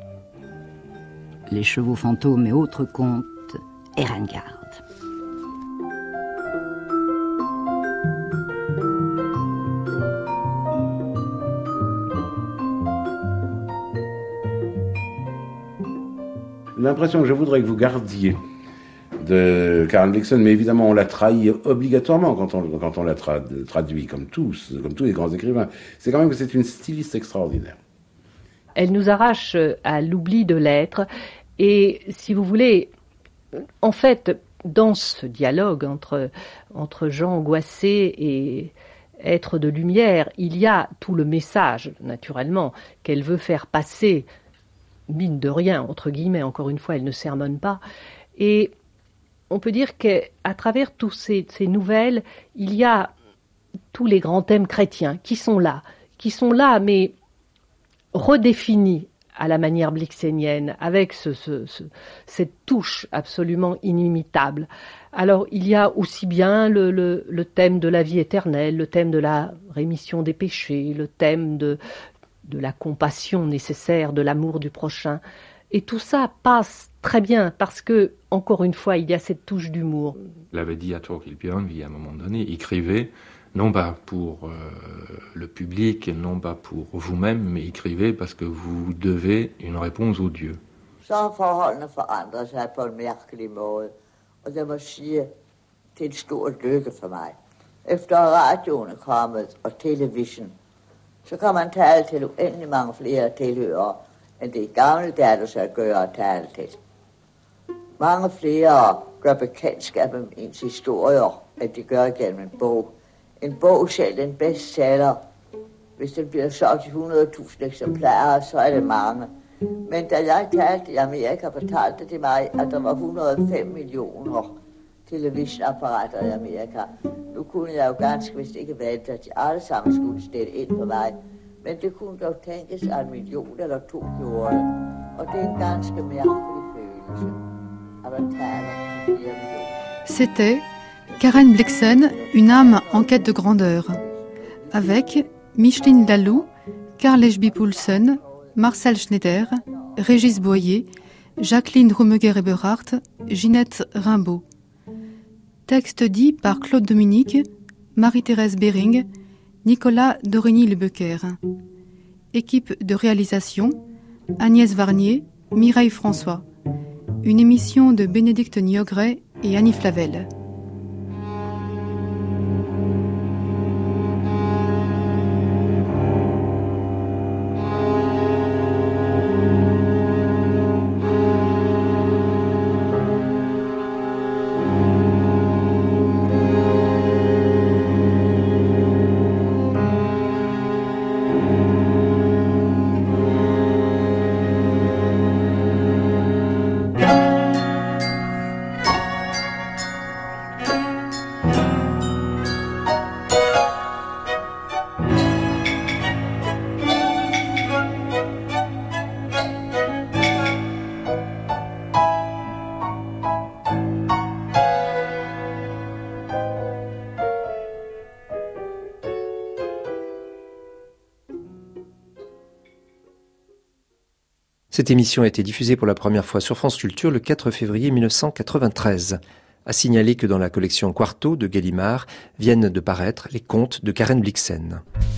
Les chevaux fantômes et autres contes, Erengard. L'impression que je voudrais que vous gardiez de Karen Blixen, mais évidemment on la trahit obligatoirement quand on la traduit, comme tous les grands écrivains, c'est quand même que c'est une styliste extraordinaire. Elle nous arrache à l'oubli de l'être. Et si vous voulez, en fait, dans ce dialogue entre gens angoissés et êtres de lumière, il y a tout le message, naturellement, qu'elle veut faire passer, mine de rien, entre guillemets, encore une fois, elle ne sermonne pas. Et on peut dire qu'à travers tous ces nouvelles, il y a tous les grands thèmes chrétiens qui sont là, mais redéfinis à la manière blixénienne, avec cette touche absolument inimitable. Alors, il y a aussi bien le thème de la vie éternelle, le thème de la rémission des péchés, le thème de la compassion nécessaire, de l'amour du prochain. Et tout ça passe très bien, parce que, encore une fois, il y a cette touche d'humour. Il avait dit à Thorkild Bjørnvig, à un moment donné, écrivez, non pas pour le public, non pas pour vous-même, mais écrivez parce que vous devez une réponse aux dieux. Så har forholdene forandret sig på en mærkelig måde, og jeg må sige, det er en stor lykke for mig. Efter radioen er kommet, og television, så kan man tale til uendelig mange flere tilhørere, end det i gamle dage, der skal gøre at tale til. Mange flere gør bekendtskab med ens historier, end de gør gennem en bog. En bog selv, en bestseller, hvis den bliver solgt i 100.000 eksemplarer, så er det mange. Men da jeg talte i Amerika, fortalte de mig, at der var 105 millioner televisionapparater i Amerika. Nu kunne jeg jo ganske vist ikke vente, at de alle sammen skulle stille ind på mig. Men det kunne dog tænkes, at 1 million eller 2 gjorde det. Og det er en ganske mærkelig følelse, at man taler til 4 millioner. C'était Karen Blixen, une âme en quête de grandeur, avec Micheline Laloux, Karl Eshby Poulsen, Marcel Schneider, Régis Boyer, Jacqueline Rummeguer-Eberhardt, Ginette Rimbaud. Texte dit par Claude Dominique, Marie-Thérèse Bering, Nicolas Dorigny-Lebecker. Équipe de réalisation, Agnès Varnier, Mireille François. Une émission de Bénédicte Niogret et Annie Flavel. Cette émission a été diffusée pour la première fois sur France Culture le 4 février 1993. À signaler que dans la collection Quarto de Gallimard viennent de paraître les contes de Karen Blixen.